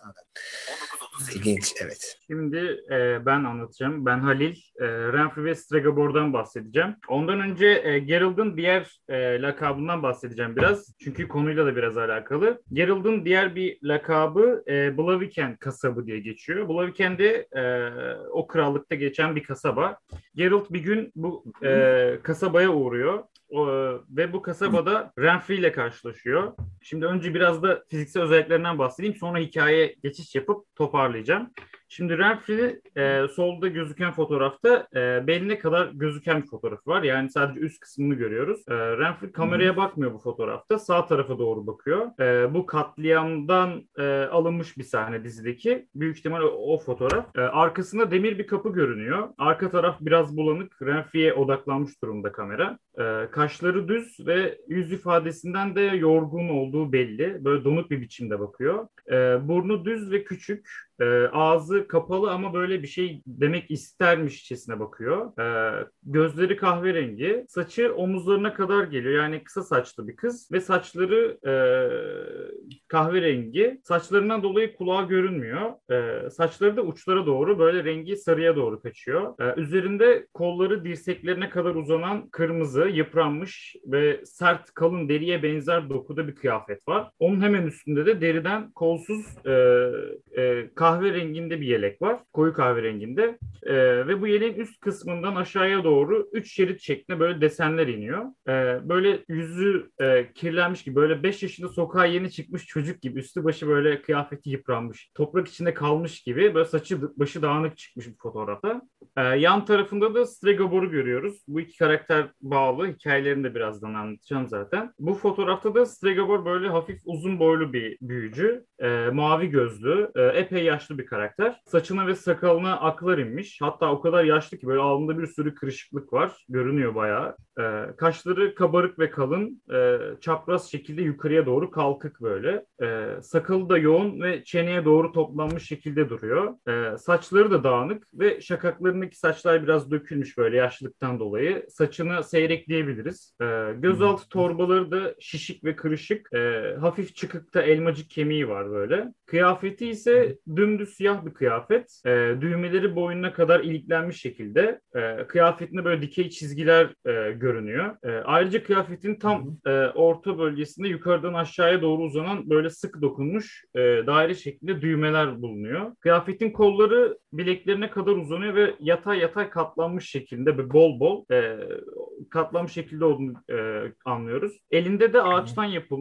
İlginç, evet. Şimdi e, ben anlatacağım. Ben Halil. E, Renfrew ve Stregobor'dan bahsedeceğim. Ondan önce e, Geralt'ın diğer e, lakabından bahsedeceğim biraz. Çünkü konuyla da biraz alakalı. Geralt'ın diğer bir lakabı e, Blaviken kasabı diye geçiyor. Blaviken de e, o krallıkta geçen bir kasaba. Geralt bir gün bu e, kasabaya uğruyor. O, ve bu kasabada Renfrew ile karşılaşıyor. Şimdi önce biraz da fiziksel özelliklerinden bahsedeyim. Sonra hikayeye geçiş yapıp toparlayacağım. Şimdi Renfrew e, solda gözüken fotoğrafta e, beline kadar gözüken bir fotoğrafı var. Yani sadece üst kısmını görüyoruz. E, Renfrew kameraya bakmıyor bu fotoğrafta. Sağ tarafa doğru bakıyor. E, bu katliamdan e, alınmış bir sahne dizideki. Büyük ihtimal o, o fotoğraf. E, arkasında demir bir kapı görünüyor. Arka taraf biraz bulanık. Renfrew'e odaklanmış durumda kamera. E, kaşları düz ve yüz ifadesinden de yorgun olduğu belli. Böyle donuk bir biçimde bakıyor. E, burnu düz ve küçük. E, ağzı kapalı ama böyle bir şey demek istermişçesine bakıyor. E, gözleri kahverengi. Saçı omuzlarına kadar geliyor. Yani kısa saçlı bir kız. Ve saçları e, kahverengi. Saçlarından dolayı kulağı görünmüyor. E, saçları da uçlara doğru böyle rengi sarıya doğru kaçıyor. E, üzerinde kolları dirseklerine kadar uzanan kırmızı, yıpranmış ve sert kalın deriye benzer dokuda bir kıyafet var. Onun hemen üstünde de deriden kolsuz e, e, kahverenginde bir yelek var. Koyu kahverenginde. E, ve bu yeleğin üst kısmından aşağıya doğru üç şerit şeklinde böyle desenler iniyor. E, böyle yüzü e, kirlenmiş gibi, böyle beş yaşında sokağa yeni çıkmış çocuk gibi, üstü başı böyle kıyafeti yıpranmış, toprak içinde kalmış gibi, böyle saçı başı dağınık çıkmış bir fotoğrafta. E, yan tarafında da Stregobor'u görüyoruz. Bu iki karakter bağlı. Hikayelerini de birazdan anlatacağım zaten. Bu fotoğrafta da Stregobor böyle hafif uzun boylu bir büyücü. E, mavi gözlü, e, epey yaşlı bir karakter. Saçına ve sakalına aklar inmiş. Hatta o kadar yaşlı ki böyle alnında bir sürü kırışıklık var. Görünüyor bayağı. E, kaşları kabarık ve kalın. E, çapraz şekilde yukarıya doğru kalkık böyle. E, sakalı da yoğun ve çeneye doğru toplanmış şekilde duruyor. E, saçları da dağınık ve şakaklarındaki saçlar biraz dökülmüş böyle yaşlılıktan dolayı. Saçını seyrekleyebiliriz. E, gözaltı torbaları da şişik ve kırışık. E, hafif çıkıkta elmacık kemiği var böyle. Kıyafeti ise dümdüz siyah bir kıyafet. E, düğmeleri boynuna kadar iliklenmiş şekilde. E, kıyafetinde böyle dikey çizgiler e, görünüyor. E, ayrıca kıyafetin tam e, orta bölgesinde yukarıdan aşağıya doğru uzanan böyle sık dokunmuş e, daire şeklinde düğmeler bulunuyor. Kıyafetin kolları bileklerine kadar uzanıyor ve yatay yatay katlanmış şekilde bir bol bol e, katlanmış şekilde olduğunu e, anlıyoruz. Elinde de ağaçtan yapılmış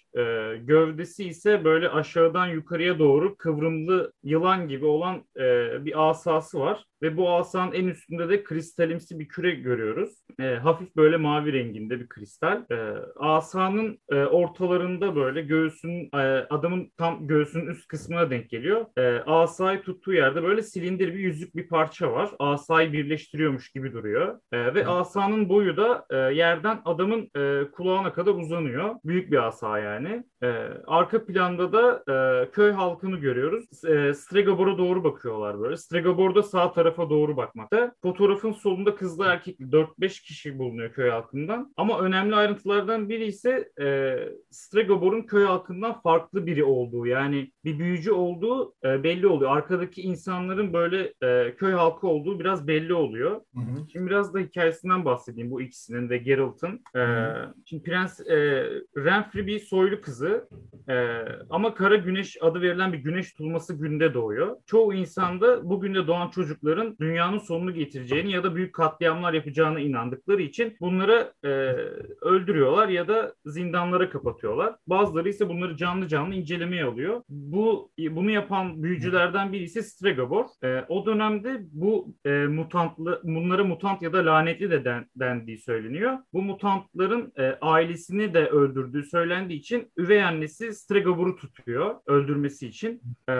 E, gövdesi ise böyle aşağıdan yukarıya doğru kıvrımlı yılan gibi olan e, bir asası var. Ve bu asanın en üstünde de kristalimsi bir küre görüyoruz. E, hafif böyle mavi renginde bir kristal. E, asanın e, ortalarında böyle göğsünün, e, adamın tam göğsünün üst kısmına denk geliyor. E, asayı tuttuğu yerde böyle silindir bir yüzük bir parça var. Asayı birleştiriyormuş gibi duruyor. E, ve asanın boyu da e, yerden adamın e, kulağına kadar uzanıyor. Büyük bir asa yani. E, arka planda da e, köy halkını görüyoruz. E, Stregobor'a doğru bakıyorlar böyle. Stregobor da sağ tarafa doğru bakmakta. Fotoğrafın solunda kızlı erkekli dört beş kişi bulunuyor köy halkından. Ama önemli ayrıntılardan biri ise e, Stregobor'un köy halkından farklı biri olduğu. Yani bir büyücü olduğu e, belli oluyor. Arkadaki insanların böyle e, köy halkı olduğu biraz belli oluyor. Hı hı. Şimdi biraz da hikayesinden bahsedeyim bu ikisinin de Geralt'ın. E, şimdi Prens e, Renfri bir soylu kızı. E, ama Kara Güneş adı verilen bir güneş tutulması günde doğuyor. Çoğu insan da bu günde doğan çocukların dünyanın sonunu getireceğini ya da büyük katliamlar yapacağına inandıkları için bunları e, öldürüyorlar ya da zindanlara kapatıyorlar. Bazıları ise bunları canlı canlı incelemeye alıyor. Bu bunu yapan büyücülerden biri ise Stregobor. E, o dönemde bu e, mutantlı, bunlara mutant ya da lanetli de den, dendiği söyleniyor. Bu mutantların e, ailesini de öldürdüğü söylendiği için üvey annesi Stregobor'u tutuyor öldürmesi için. E,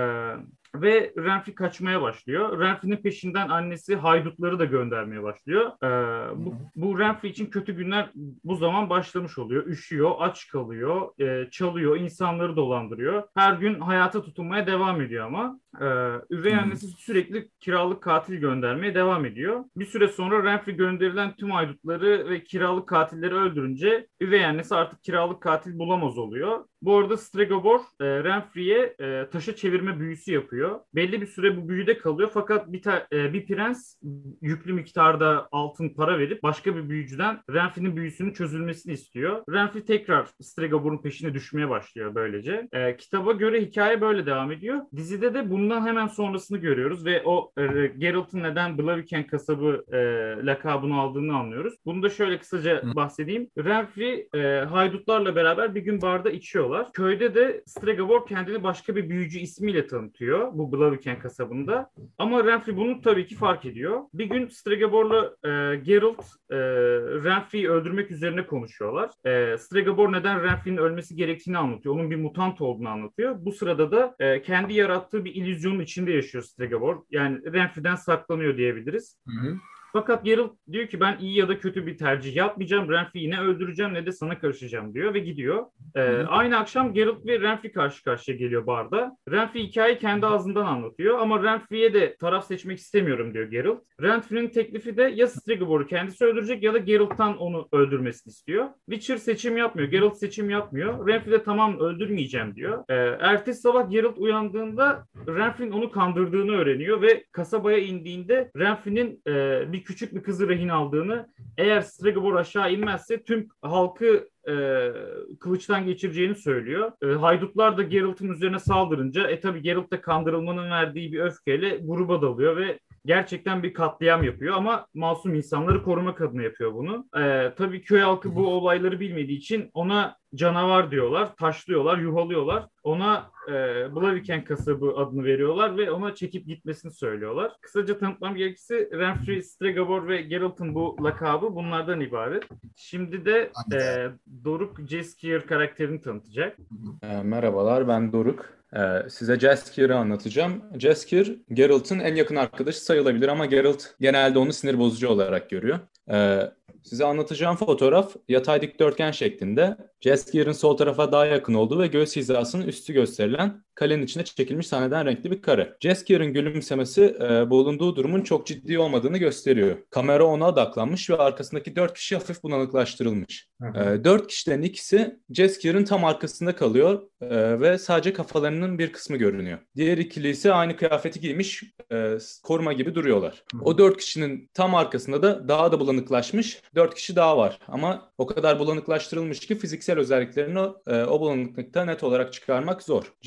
Ve Renfri kaçmaya başlıyor. Renfri'nin peşinden annesi haydutları da göndermeye başlıyor. Ee, bu, bu Renfri için kötü günler bu zaman başlamış oluyor. Üşüyor, aç kalıyor, e, çalıyor, insanları dolandırıyor. Her gün hayata tutunmaya devam ediyor ama. Ee, üvey annesi sürekli kiralık katil göndermeye devam ediyor. Bir süre sonra Renfri gönderilen tüm haydutları ve kiralık katilleri öldürünce üvey annesi artık kiralık katil bulamaz oluyor. Bu arada Stregobor e, Renfri'ye e, taşa çevirme büyüsü yapıyor. Belli bir süre bu büyüde kalıyor fakat bir, ta, e, bir prens yüklü miktarda altın para verip başka bir büyücüden Renfri'nin büyüsünün çözülmesini istiyor. Renfri tekrar Stregobor'un peşine düşmeye başlıyor böylece. E, kitaba göre hikaye böyle devam ediyor. Dizide de bundan hemen sonrasını görüyoruz ve o e, Geralt'ın neden Blaviken kasabı e, lakabını aldığını anlıyoruz. Bunu da şöyle kısaca bahsedeyim. Renfri e, haydutlarla beraber bir gün barda içiyor. Köyde de Stregobor kendini başka bir büyücü ismiyle tanıtıyor bu Blaviken kasabında. Ama Renfri bunu tabii ki fark ediyor. Bir gün Stregobor'la e, Geralt e, Renfri'yi öldürmek üzerine konuşuyorlar. E, Stregobor neden Renfri'nin ölmesi gerektiğini anlatıyor. Onun bir mutant olduğunu anlatıyor. Bu sırada da e, kendi yarattığı bir illüzyonun içinde yaşıyor Stregobor. Yani Renfri'den saklanıyor diyebiliriz. Hı hı. Fakat Geralt diyor ki ben iyi ya da kötü bir tercih yapmayacağım. Renfri'yi ne öldüreceğim ne de sana karışacağım diyor ve gidiyor. Ee, aynı akşam Geralt ve Renfri karşı karşıya geliyor barda. Renfri hikayeyi kendi ağzından anlatıyor ama Renfri'ye de taraf seçmek istemiyorum diyor Geralt. Renfri'nin teklifi de ya Stregobor'u kendisi öldürecek ya da Geralt'tan onu öldürmesini istiyor. Witcher seçim yapmıyor. Geralt seçim yapmıyor. Renfri de tamam öldürmeyeceğim diyor. Ee, ertesi sabah Geralt uyandığında Renfri'nin onu kandırdığını öğreniyor ve kasabaya indiğinde Renfri'nin e, bir küçük bir kızı rehin aldığını, eğer Stregobor aşağı inmezse tüm halkı e, kılıçtan geçireceğini söylüyor. E, haydutlar da Geralt'ın üzerine saldırınca e tabi Geralt da kandırılmanın verdiği bir öfkeyle gruba dalıyor ve gerçekten bir katliam yapıyor ama masum insanları korumak adına yapıyor bunu. E, tabii köy halkı bu olayları bilmediği için ona canavar diyorlar, taşlıyorlar, yuhalıyorlar. Ona e, Blaviken kasabı adını veriyorlar ve ona çekip gitmesini söylüyorlar. Kısaca tanıtmam gerekirse Renfri, Stregobor ve Geralt'ın bu lakabı bunlardan ibaret. Şimdi de e, Doruk Jaskier karakterini tanıtacak. E, merhabalar, ben Doruk. Ee, size Jaskier'i anlatacağım. Jaskier, Geralt'ın en yakın arkadaşı sayılabilir ama Geralt genelde onu sinir bozucu olarak görüyor. Ee, size anlatacağım fotoğraf yatay dikdörtgen şeklinde. Jaskier'in sol tarafa daha yakın olduğu ve göğüs hizasının üstü gösterilen kalenin içine çekilmiş sahneden renkli bir kare. Jaskier'in gülümsemesi e, bulunduğu durumun çok ciddi olmadığını gösteriyor. Kamera ona odaklanmış ve arkasındaki dört kişi hafif bulanıklaştırılmış. E, dört kişiden ikisi Jaskier'in tam arkasında kalıyor e, ve sadece kafalarının bir kısmı görünüyor. Diğer ikili ise aynı kıyafeti giymiş, e, koruma gibi duruyorlar. O dört kişinin tam arkasında da daha da bulanıklaşmış dört kişi daha var. Ama o kadar bulanıklaştırılmış ki fiziksel özelliklerini e, o bulanıklıkta net olarak çıkarmak zor. Jaskier'in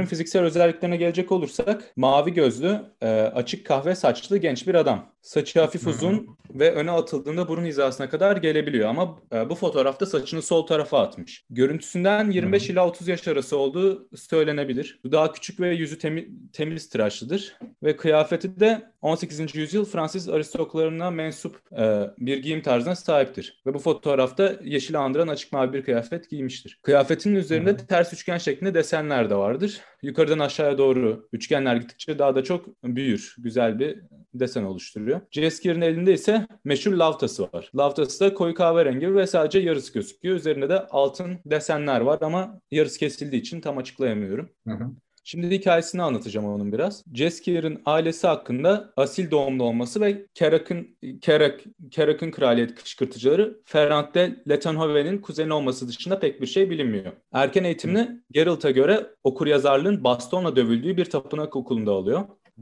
Jeskier'in fiziksel özelliklerine gelecek olursak mavi gözlü, e, açık kahve saçlı genç bir adam. Saçı hafif uzun ve öne atıldığında burun hizasına kadar gelebiliyor ama e, bu fotoğrafta saçını sol tarafa atmış. Görüntüsünden yirmi beş ila otuz yaş arası olduğu söylenebilir. Bu daha küçük ve yüzü temi- temiz tıraşlıdır ve kıyafeti de on sekizinci yüzyıl Fransız aristokratlarına mensup e, bir giyim tarzına sahiptir. Ve bu fotoğrafta yeşili andıran açık mavi bir kıyafet giymiştir. Kıyafetinin üzerinde Hı-hı. ters üçgen şeklinde desenler de vardır. Yukarıdan aşağıya doğru üçgenler gittikçe daha da çok büyür. Güzel bir desen oluşturuyor. Jeskier'in elinde ise meşhur lavtası var. Lavtası da koyu kahverengi ve sadece yarısı gözüküyor. Üzerinde de altın desenler var ama yarısı kesildiği için tam açıklayamıyorum. Hı hı. Şimdi hikayesini anlatacağım onun biraz. Jeskier'in ailesi hakkında asil doğumlu olması ve Kerak'ın Kerak, Kerak'ın kraliyet kışkırtıcıları Ferrand de Lettenhoven'in kuzeni olması dışında pek bir şey bilinmiyor. Erken eğitimini Geralt'a göre okuryazarlığın bastonla dövüldüğü bir tapınak okulunda alıyor.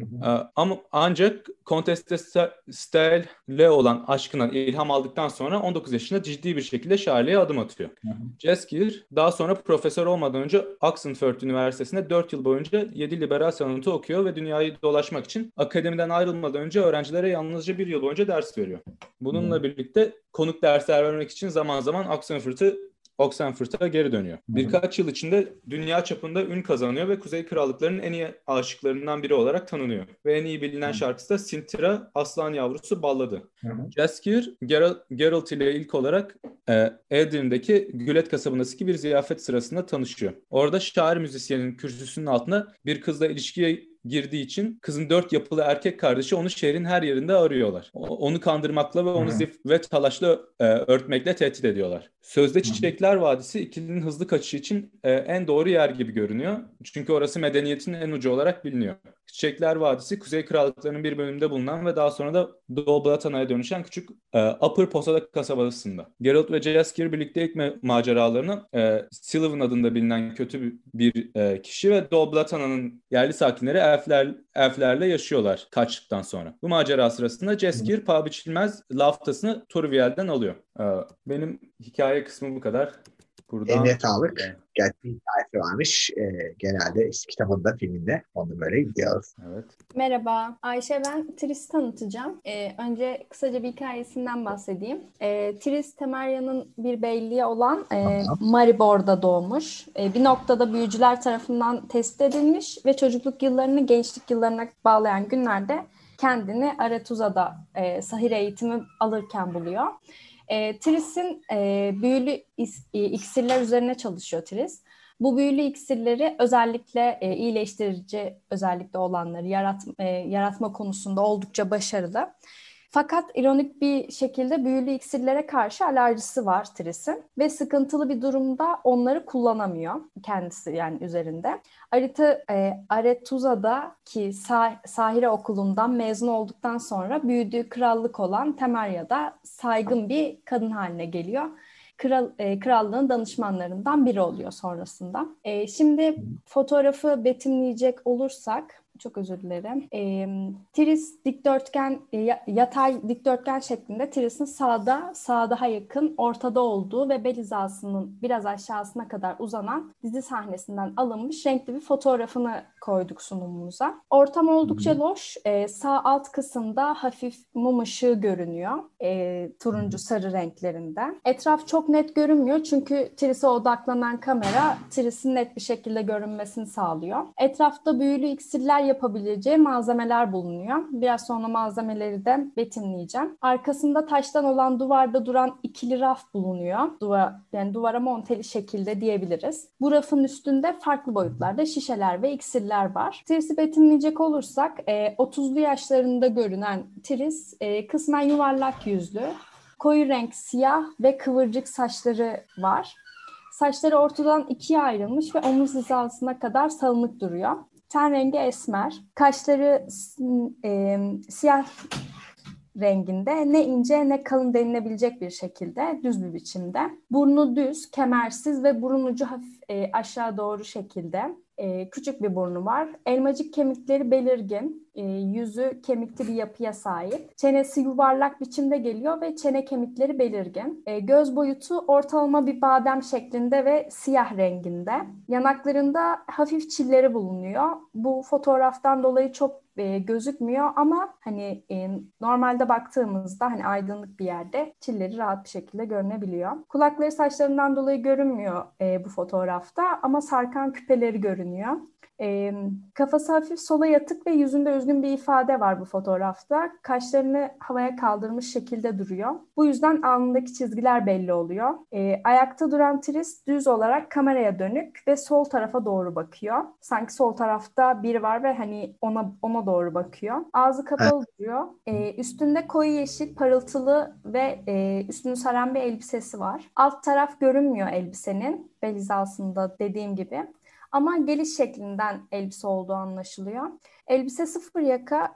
Ama ancak Kontes de Stael'le olan aşkından ilham aldıktan sonra on dokuz yaşında ciddi bir şekilde şairliğe adım atıyor. Jeskier daha sonra profesör olmadan önce Oxford Üniversitesi'nde dört yıl boyunca yedi liberal sanatı okuyor ve dünyayı dolaşmak için akademiden ayrılmadan önce öğrencilere yalnızca bir yıl boyunca ders veriyor. Bununla birlikte konuk dersler vermek için zaman zaman Oxford'u Oxenford'a geri dönüyor. Birkaç yıl içinde dünya çapında ün kazanıyor ve Kuzey Krallıklarının en iyi aşıklarından biri olarak tanınıyor. Ve en iyi bilinen şarkısı da Sintira, Aslan Yavrusu Balladı. Jeskier, Geralt, Geralt ile ilk olarak e, Edirne'deki Gület kasabındaki bir ziyafet sırasında tanışıyor. Orada şair müzisyenin kürsüsünün altında bir kızla ilişkiye girdiği için kızın dört yapılı erkek kardeşi onu şehrin her yerinde arıyorlar. Onu kandırmakla ve onu zif ve talaşla e, örtmekle tehdit ediyorlar. Sözde Çiçekler Vadisi ikilinin hızlı kaçışı için e, en doğru yer gibi görünüyor. Çünkü orası medeniyetin en ucu olarak biliniyor. Çiçekler Vadisi, Kuzey Krallıklarının bir bölümünde bulunan ve daha sonra da Doğu Blatana'ya dönüşen küçük e, Upper Posada kasabasında. Geralt ve Jaskier birlikte ilk ma- maceralarını e, Sylvan adında bilinen kötü bir, bir e, kişi ve Doğu Blatana'nın yerli sakinleri elfler, elflerle yaşıyorlar kaçtıktan sonra. Bu macera sırasında Jaskier paha biçilmez laftasını Toriviel'den alıyor. E, benim hikaye kısmı bu kadar. Buradan... Eline sağlık. Gerçekten bir hikayesi varmış. Ee, genelde kitabında, filminde onu böyle gidiyoruz. Evet. Merhaba. Ayşe, ben Tris'i tanıtacağım. Ee, önce kısaca bir hikayesinden bahsedeyim. Ee, Tris, Temeria'nın bir beyliği olan e, Maribor'da doğmuş. E, bir noktada büyücüler tarafından tespit edilmiş ve çocukluk yıllarını gençlik yıllarına bağlayan günlerde kendini Aretuza'da e, sahir eğitimi alırken buluyor. E, Tris'in e, büyülü is, e, iksirler üzerine çalışıyor Tris. Bu büyülü iksirleri özellikle e, iyileştirici özellikle olanları yarat, e, yaratma konusunda oldukça başarılı. Fakat ironik bir şekilde büyülü iksirlere karşı alerjisi var Tris'in ve sıkıntılı bir durumda onları kullanamıyor kendisi yani üzerinde. Arita, e, Aretuza'daki sah- Sahire Okulu'ndan mezun olduktan sonra büyüdüğü krallık olan Temeria'da saygın bir kadın haline geliyor. Kral, e, krallığın danışmanlarından biri oluyor sonrasında. E, şimdi fotoğrafı betimleyecek olursak, çok özür dilerim. E, Tris dikdörtgen, e, yatay dikdörtgen şeklinde Tris'in sağda, sağa daha yakın, ortada olduğu ve bel hizasının biraz aşağısına kadar uzanan dizi sahnesinden alınmış renkli bir fotoğrafını koyduk sunumumuza. Ortam oldukça loş. E, sağ alt kısımda hafif mum ışığı görünüyor. E, turuncu sarı renklerinde. Etraf çok net görünmüyor çünkü Tris'e odaklanan kamera Tris'in net bir şekilde görünmesini sağlıyor. Etrafta büyülü iksirler yapabileceği malzemeler bulunuyor. Biraz sonra malzemeleri de betimleyeceğim. Arkasında taştan olan duvarda duran ikili raf bulunuyor. Duvar, yani duvara monteli şekilde diyebiliriz. Bu rafın üstünde farklı boyutlarda şişeler ve iksirler var. Tris'i betimleyecek olursak e, otuzlu yaşlarında görünen Tris e, kısmen yuvarlak yüzlü, koyu renk siyah ve kıvırcık saçları var. Saçları ortadan ikiye ayrılmış ve omuz hizasına kadar salınık duruyor. Ten rengi esmer, kaşları e, siyah renginde, ne ince ne kalın denilebilecek bir şekilde, düz bir biçimde. Burnu düz, kemersiz ve burun ucu hafif e, aşağı doğru şekilde. E, küçük bir burnu var. Elmacık kemikleri belirgin. E, yüzü kemikli bir yapıya sahip. Çenesi yuvarlak biçimde geliyor ve çene kemikleri belirgin. E, göz boyutu ortalama bir badem şeklinde ve siyah renginde. Yanaklarında hafif çilleri bulunuyor. Bu fotoğraftan dolayı çok e, gözükmüyor ama hani e, normalde baktığımızda hani aydınlık bir yerde çilleri rahat bir şekilde görünebiliyor. Kulakları saçlarından dolayı görünmüyor e, bu fotoğrafta ama sarkan küpeleri görünüyor. E, kafası hafif sola yatık ve yüzünde üzgün bir ifade var bu fotoğrafta. Kaşlarını havaya kaldırmış şekilde duruyor. Bu yüzden alnındaki çizgiler belli oluyor. E, ayakta duran Tris düz olarak kameraya dönük ve sol tarafa doğru bakıyor. Sanki sol tarafta biri var ve hani ona ona doğru bakıyor. Ağzı kapalı duruyor. E, üstünde koyu yeşil, parıltılı ve e, üstünü saran bir elbisesi var. Alt taraf görünmüyor elbisenin, bel hizasında dediğim gibi. Ama geliş şeklinden elbise olduğu anlaşılıyor. Elbise sıfır yaka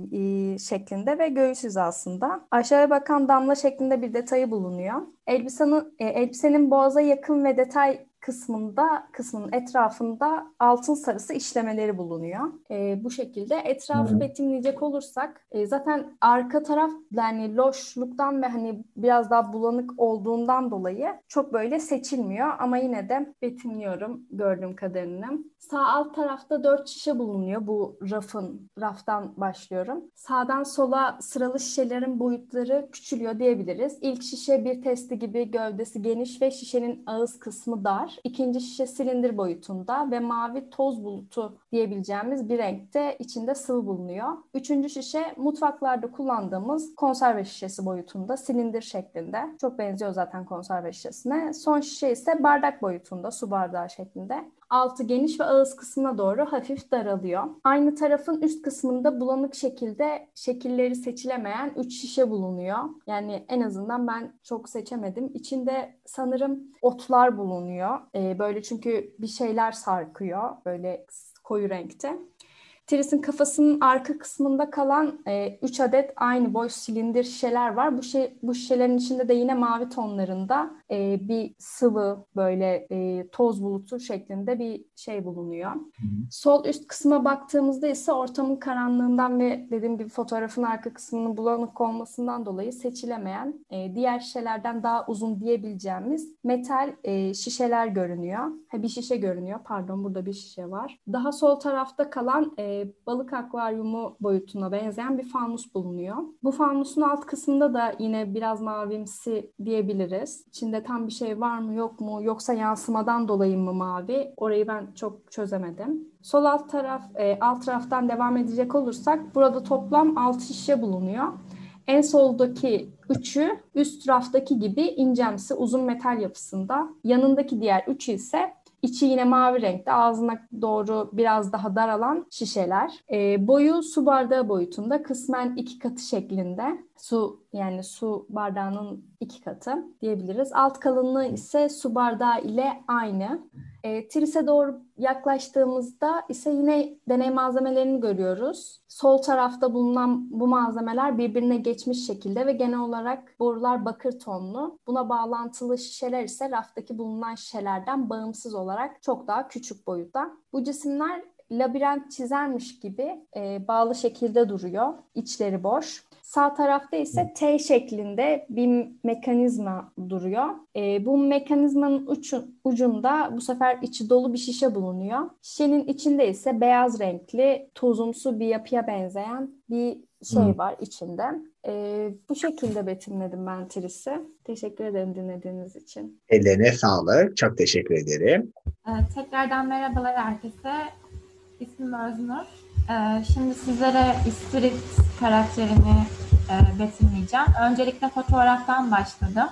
e, şeklinde ve göğüs hizasında. Aşağıya bakan damla şeklinde bir detayı bulunuyor. Elbisenin, e, elbisenin boğaza yakın ve detay kısmında, kısmının etrafında altın sarısı işlemeleri bulunuyor. E, bu şekilde etrafı hmm. betimleyecek olursak e, zaten arka taraf yani loşluktan ve hani biraz daha bulanık olduğundan dolayı çok böyle seçilmiyor ama yine de betimliyorum gördüğüm kadarını. Sağ alt tarafta dört şişe bulunuyor. Bu rafın, raftan başlıyorum. Sağdan sola sıralı şişelerin boyutları küçülüyor diyebiliriz. İlk şişe bir testi gibi gövdesi geniş ve şişenin ağız kısmı dar. İkinci şişe silindir boyutunda ve mavi toz bulutu diyebileceğimiz bir renkte, içinde sıvı bulunuyor. Üçüncü şişe mutfaklarda kullandığımız konserve şişesi boyutunda, silindir şeklinde. Çok benziyor zaten konserve şişesine. Son şişe ise bardak boyutunda, su bardağı şeklinde. Altı geniş ve ağız kısmına doğru hafif daralıyor. Aynı tarafın üst kısmında bulanık şekilde şekilleri seçilemeyen üç şişe bulunuyor. Yani en azından ben çok seçemedim. İçinde sanırım otlar bulunuyor. Ee, böyle çünkü bir şeyler sarkıyor böyle koyu renkte. Tris'in kafasının arka kısmında kalan üç e, adet aynı boy silindir şişeler var. Bu, şey, bu şişelerin içinde de yine mavi tonlarında e, bir sıvı böyle e, toz bulutu şeklinde bir şey bulunuyor. Hı hı. Sol üst kısma baktığımızda ise ortamın karanlığından ve dediğim gibi fotoğrafın arka kısmının bulanık olmasından dolayı seçilemeyen e, diğer şişelerden daha uzun diyebileceğimiz metal e, şişeler görünüyor. Ha, bir şişe görünüyor. Pardon, burada bir şişe var. Daha sol tarafta kalan e, balık akvaryumu boyutuna benzeyen bir fanus bulunuyor. Bu fanusun alt kısmında da yine biraz mavimsi diyebiliriz. İçinde tam bir şey var mı yok mu, yoksa yansımadan dolayı mı mavi? Orayı ben çok çözemedim. Sol alt taraf, e, alt taraftan devam edecek olursak burada toplam altı şişe bulunuyor. En soldaki üçü üst raftaki gibi incemsi uzun metal yapısında. Yanındaki diğer üçü ise İçi yine mavi renkte, ağzına doğru biraz daha daralan şişeler. E, boyu su bardağı boyutunda, kısmen iki katı şeklinde. Su yani su bardağının iki katı diyebiliriz. Alt kalınlığı ise su bardağı ile aynı. E, Tris'e doğru yaklaştığımızda ise yine deney malzemelerini görüyoruz. Sol tarafta bulunan bu malzemeler birbirine geçmiş şekilde ve genel olarak borular bakır tonlu. Buna bağlantılı şişeler ise raftaki bulunan şişelerden bağımsız olarak çok daha küçük boyutta. Bu cisimler labirent çizermiş gibi e, bağlı şekilde duruyor. İçleri boş. Sağ tarafta ise T şeklinde bir mekanizma duruyor. E, bu mekanizmanın ucu, ucunda bu sefer içi dolu bir şişe bulunuyor. Şişenin içinde ise beyaz renkli, tozumsu bir yapıya benzeyen bir şey hmm. var içinde. E, bu şekilde betimledim ben Tris'i. Teşekkür ederim dinlediğiniz için. Ellerine sağlık. Çok teşekkür ederim. Evet, tekrardan merhabalar herkese. İsmim Öznur. Ee, şimdi sizlere Spirit karakterini e, betimleyeceğim. Öncelikle fotoğraftan başladım.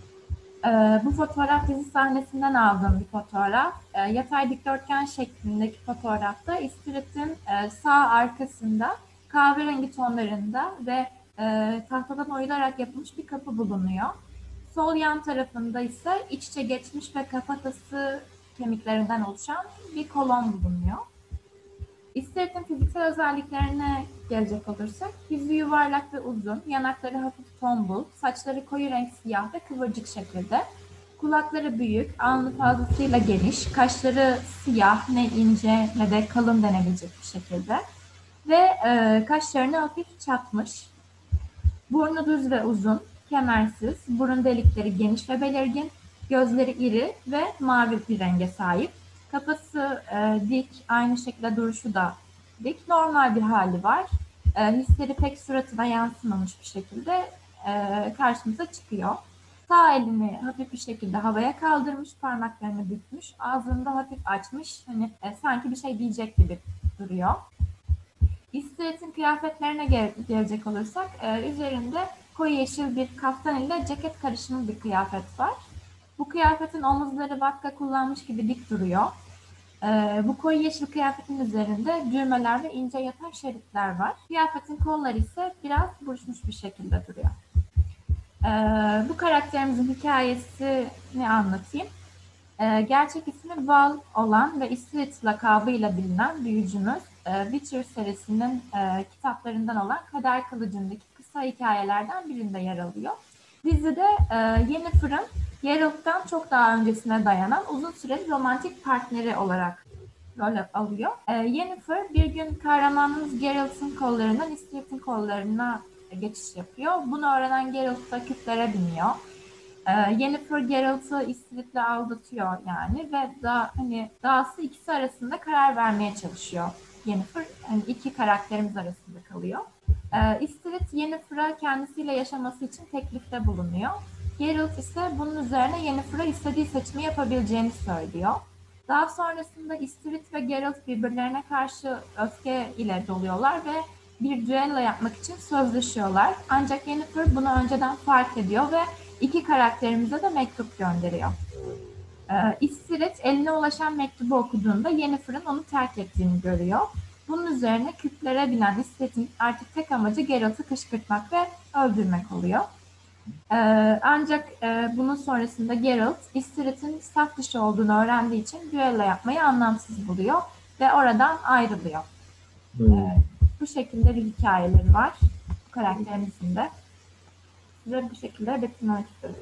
Ee, bu fotoğraf dizi sahnesinden aldığım bir fotoğraf. Ee, yatay dikdörtgen şeklindeki fotoğrafta Spirit'in e, sağ arkasında kahverengi tonlarında ve e, tahtadan oyularak yapılmış bir kapı bulunuyor. Sol yan tarafında ise iç içe geçmiş ve kafatası kemiklerinden oluşan bir kolon bulunuyor. İstiritin fiziksel özelliklerine gelecek olursak, yüzü yuvarlak ve uzun, yanakları hafif tombul, saçları koyu renk siyah ve kıvırcık şekilde, kulakları büyük, alnı fazlasıyla geniş, kaşları siyah, ne ince ne de kalın denebilecek bir şekilde ve e, kaşlarını hafif çatmış, burnu düz ve uzun, kemersiz, burun delikleri geniş ve belirgin, gözleri iri ve mavi bir renge sahip. Kafası e, dik, aynı şekilde duruşu da dik. Normal bir hali var. E, hisleri pek suratına yansımamış bir şekilde e, karşımıza çıkıyor. Sağ elini hafif bir şekilde havaya kaldırmış, parmaklarını bükmüş, ağzını da hafif açmış. Hani e, sanki bir şey diyecek gibi duruyor. İstirit'in kıyafetlerine gel- gelecek olursak, e, üzerinde koyu yeşil bir kaftan ile ceket karışımı bir kıyafet var. Bu kıyafetin omuzları vakka kullanmış gibi dik duruyor. Ee, bu koyu yeşil kıyafetin üzerinde düğmeler ve ince yatan şeritler var. Kıyafetin kolları ise biraz buruşmuş bir şekilde duruyor. Ee, bu karakterimizin hikayesini anlatayım. Ee, gerçek ismi Val olan ve Istritt lakabıyla bilinen büyücümüz, e, Witcher serisinin e, kitaplarından olan Kader Kılıcı'ndaki kısa hikayelerden birinde yer alıyor. Dizide e, Yennefer'ın Geralt'tan çok daha öncesine dayanan uzun süreli romantik partneri olarak rol alıyor. E, Yennefer bir gün kahramanımız Geralt'ın kollarından Istritt'in kollarına geçiş yapıyor. Bunu öğrenen Geralt da küplere biniyor. E, Yennefer Geralt'ı Istritt'le aldatıyor yani ve da hani dahası ikisi arasında karar vermeye çalışıyor. Yennefer hani iki karakterimiz arasında kalıyor. E, Istritt Yennefer'a kendisiyle yaşaması için teklifte bulunuyor. Geralt ise bunun üzerine Yennefer'a istediği seçimi yapabileceğini söylüyor. Daha sonrasında Istritt ve Geralt birbirlerine karşı öfke ile doluyorlar ve bir düello yapmak için sözleşiyorlar. Ancak Yennefer bunu önceden fark ediyor ve iki karakterimize de mektup gönderiyor. Ee, Istritt eline ulaşan mektubu okuduğunda Yennefer'ın onu terk ettiğini görüyor. Bunun üzerine küplere binen Istritt'in artık tek amacı Geralt'ı kışkırtmak ve öldürmek oluyor. Ee, ancak e, bunun sonrasında Geralt, Istritt'in saf dışı olduğunu öğrendiği için düello yapmayı anlamsız buluyor ve oradan ayrılıyor. Hmm. Ee, bu şekilde bir hikayeleri var bu karakterimizin de. Size bu şekilde betimlemek istedim.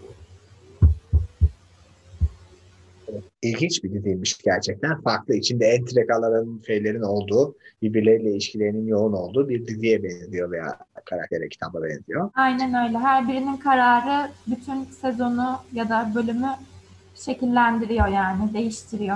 İlginç bir diziymiş gerçekten. Farklı, içinde entrikaların, şeylerin olduğu, birbirleriyle ilişkilerinin yoğun olduğu bir diziye benziyor veya karaktere, kitaba benziyor. Aynen öyle. Her birinin kararı bütün sezonu ya da bölümü şekillendiriyor yani, değiştiriyor.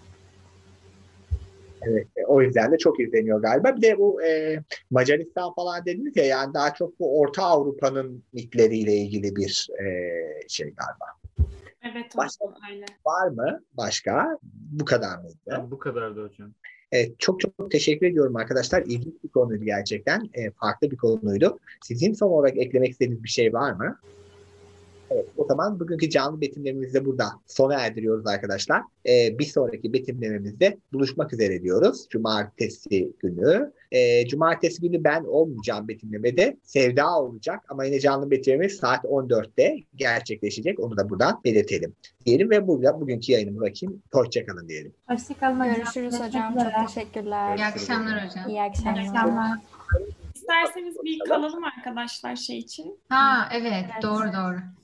Evet, e, o yüzden de çok izleniyor galiba. Bir de bu e, Macaristan falan dediniz ya, yani daha çok bu Orta Avrupa'nın mitleriyle ilgili bir e, şey galiba. Evet, Başka öyle. var mı başka? Bu kadar mıydı? Yani bu kadardı hocam. Evet, çok çok teşekkür ediyorum arkadaşlar. İlginç bir konuydu gerçekten. E, farklı bir konuydu. Sizin son olarak eklemek istediğiniz bir şey var mı? Evet, o zaman bugünkü canlı betimlememizi de burada sona erdiriyoruz arkadaşlar. Ee, bir sonraki betimlememizde buluşmak üzere diyoruz. Cumartesi günü. Ee, Cumartesi günü ben olmayacağım betimlemede. Sevda olacak ama yine canlı betimlememiz saat on dörtte gerçekleşecek. Onu da buradan belirtelim diyelim ve burada bugünkü yayınımı bırakayım. Hoşçakalın diyelim. Hoşçakalın hocam. Görüşürüz hocam. Çok teşekkürler. İyi akşamlar hocam. İyi akşamlar. İyi akşamlar. İsterseniz bir kalalım arkadaşlar şey için. Ha evet, doğru doğru.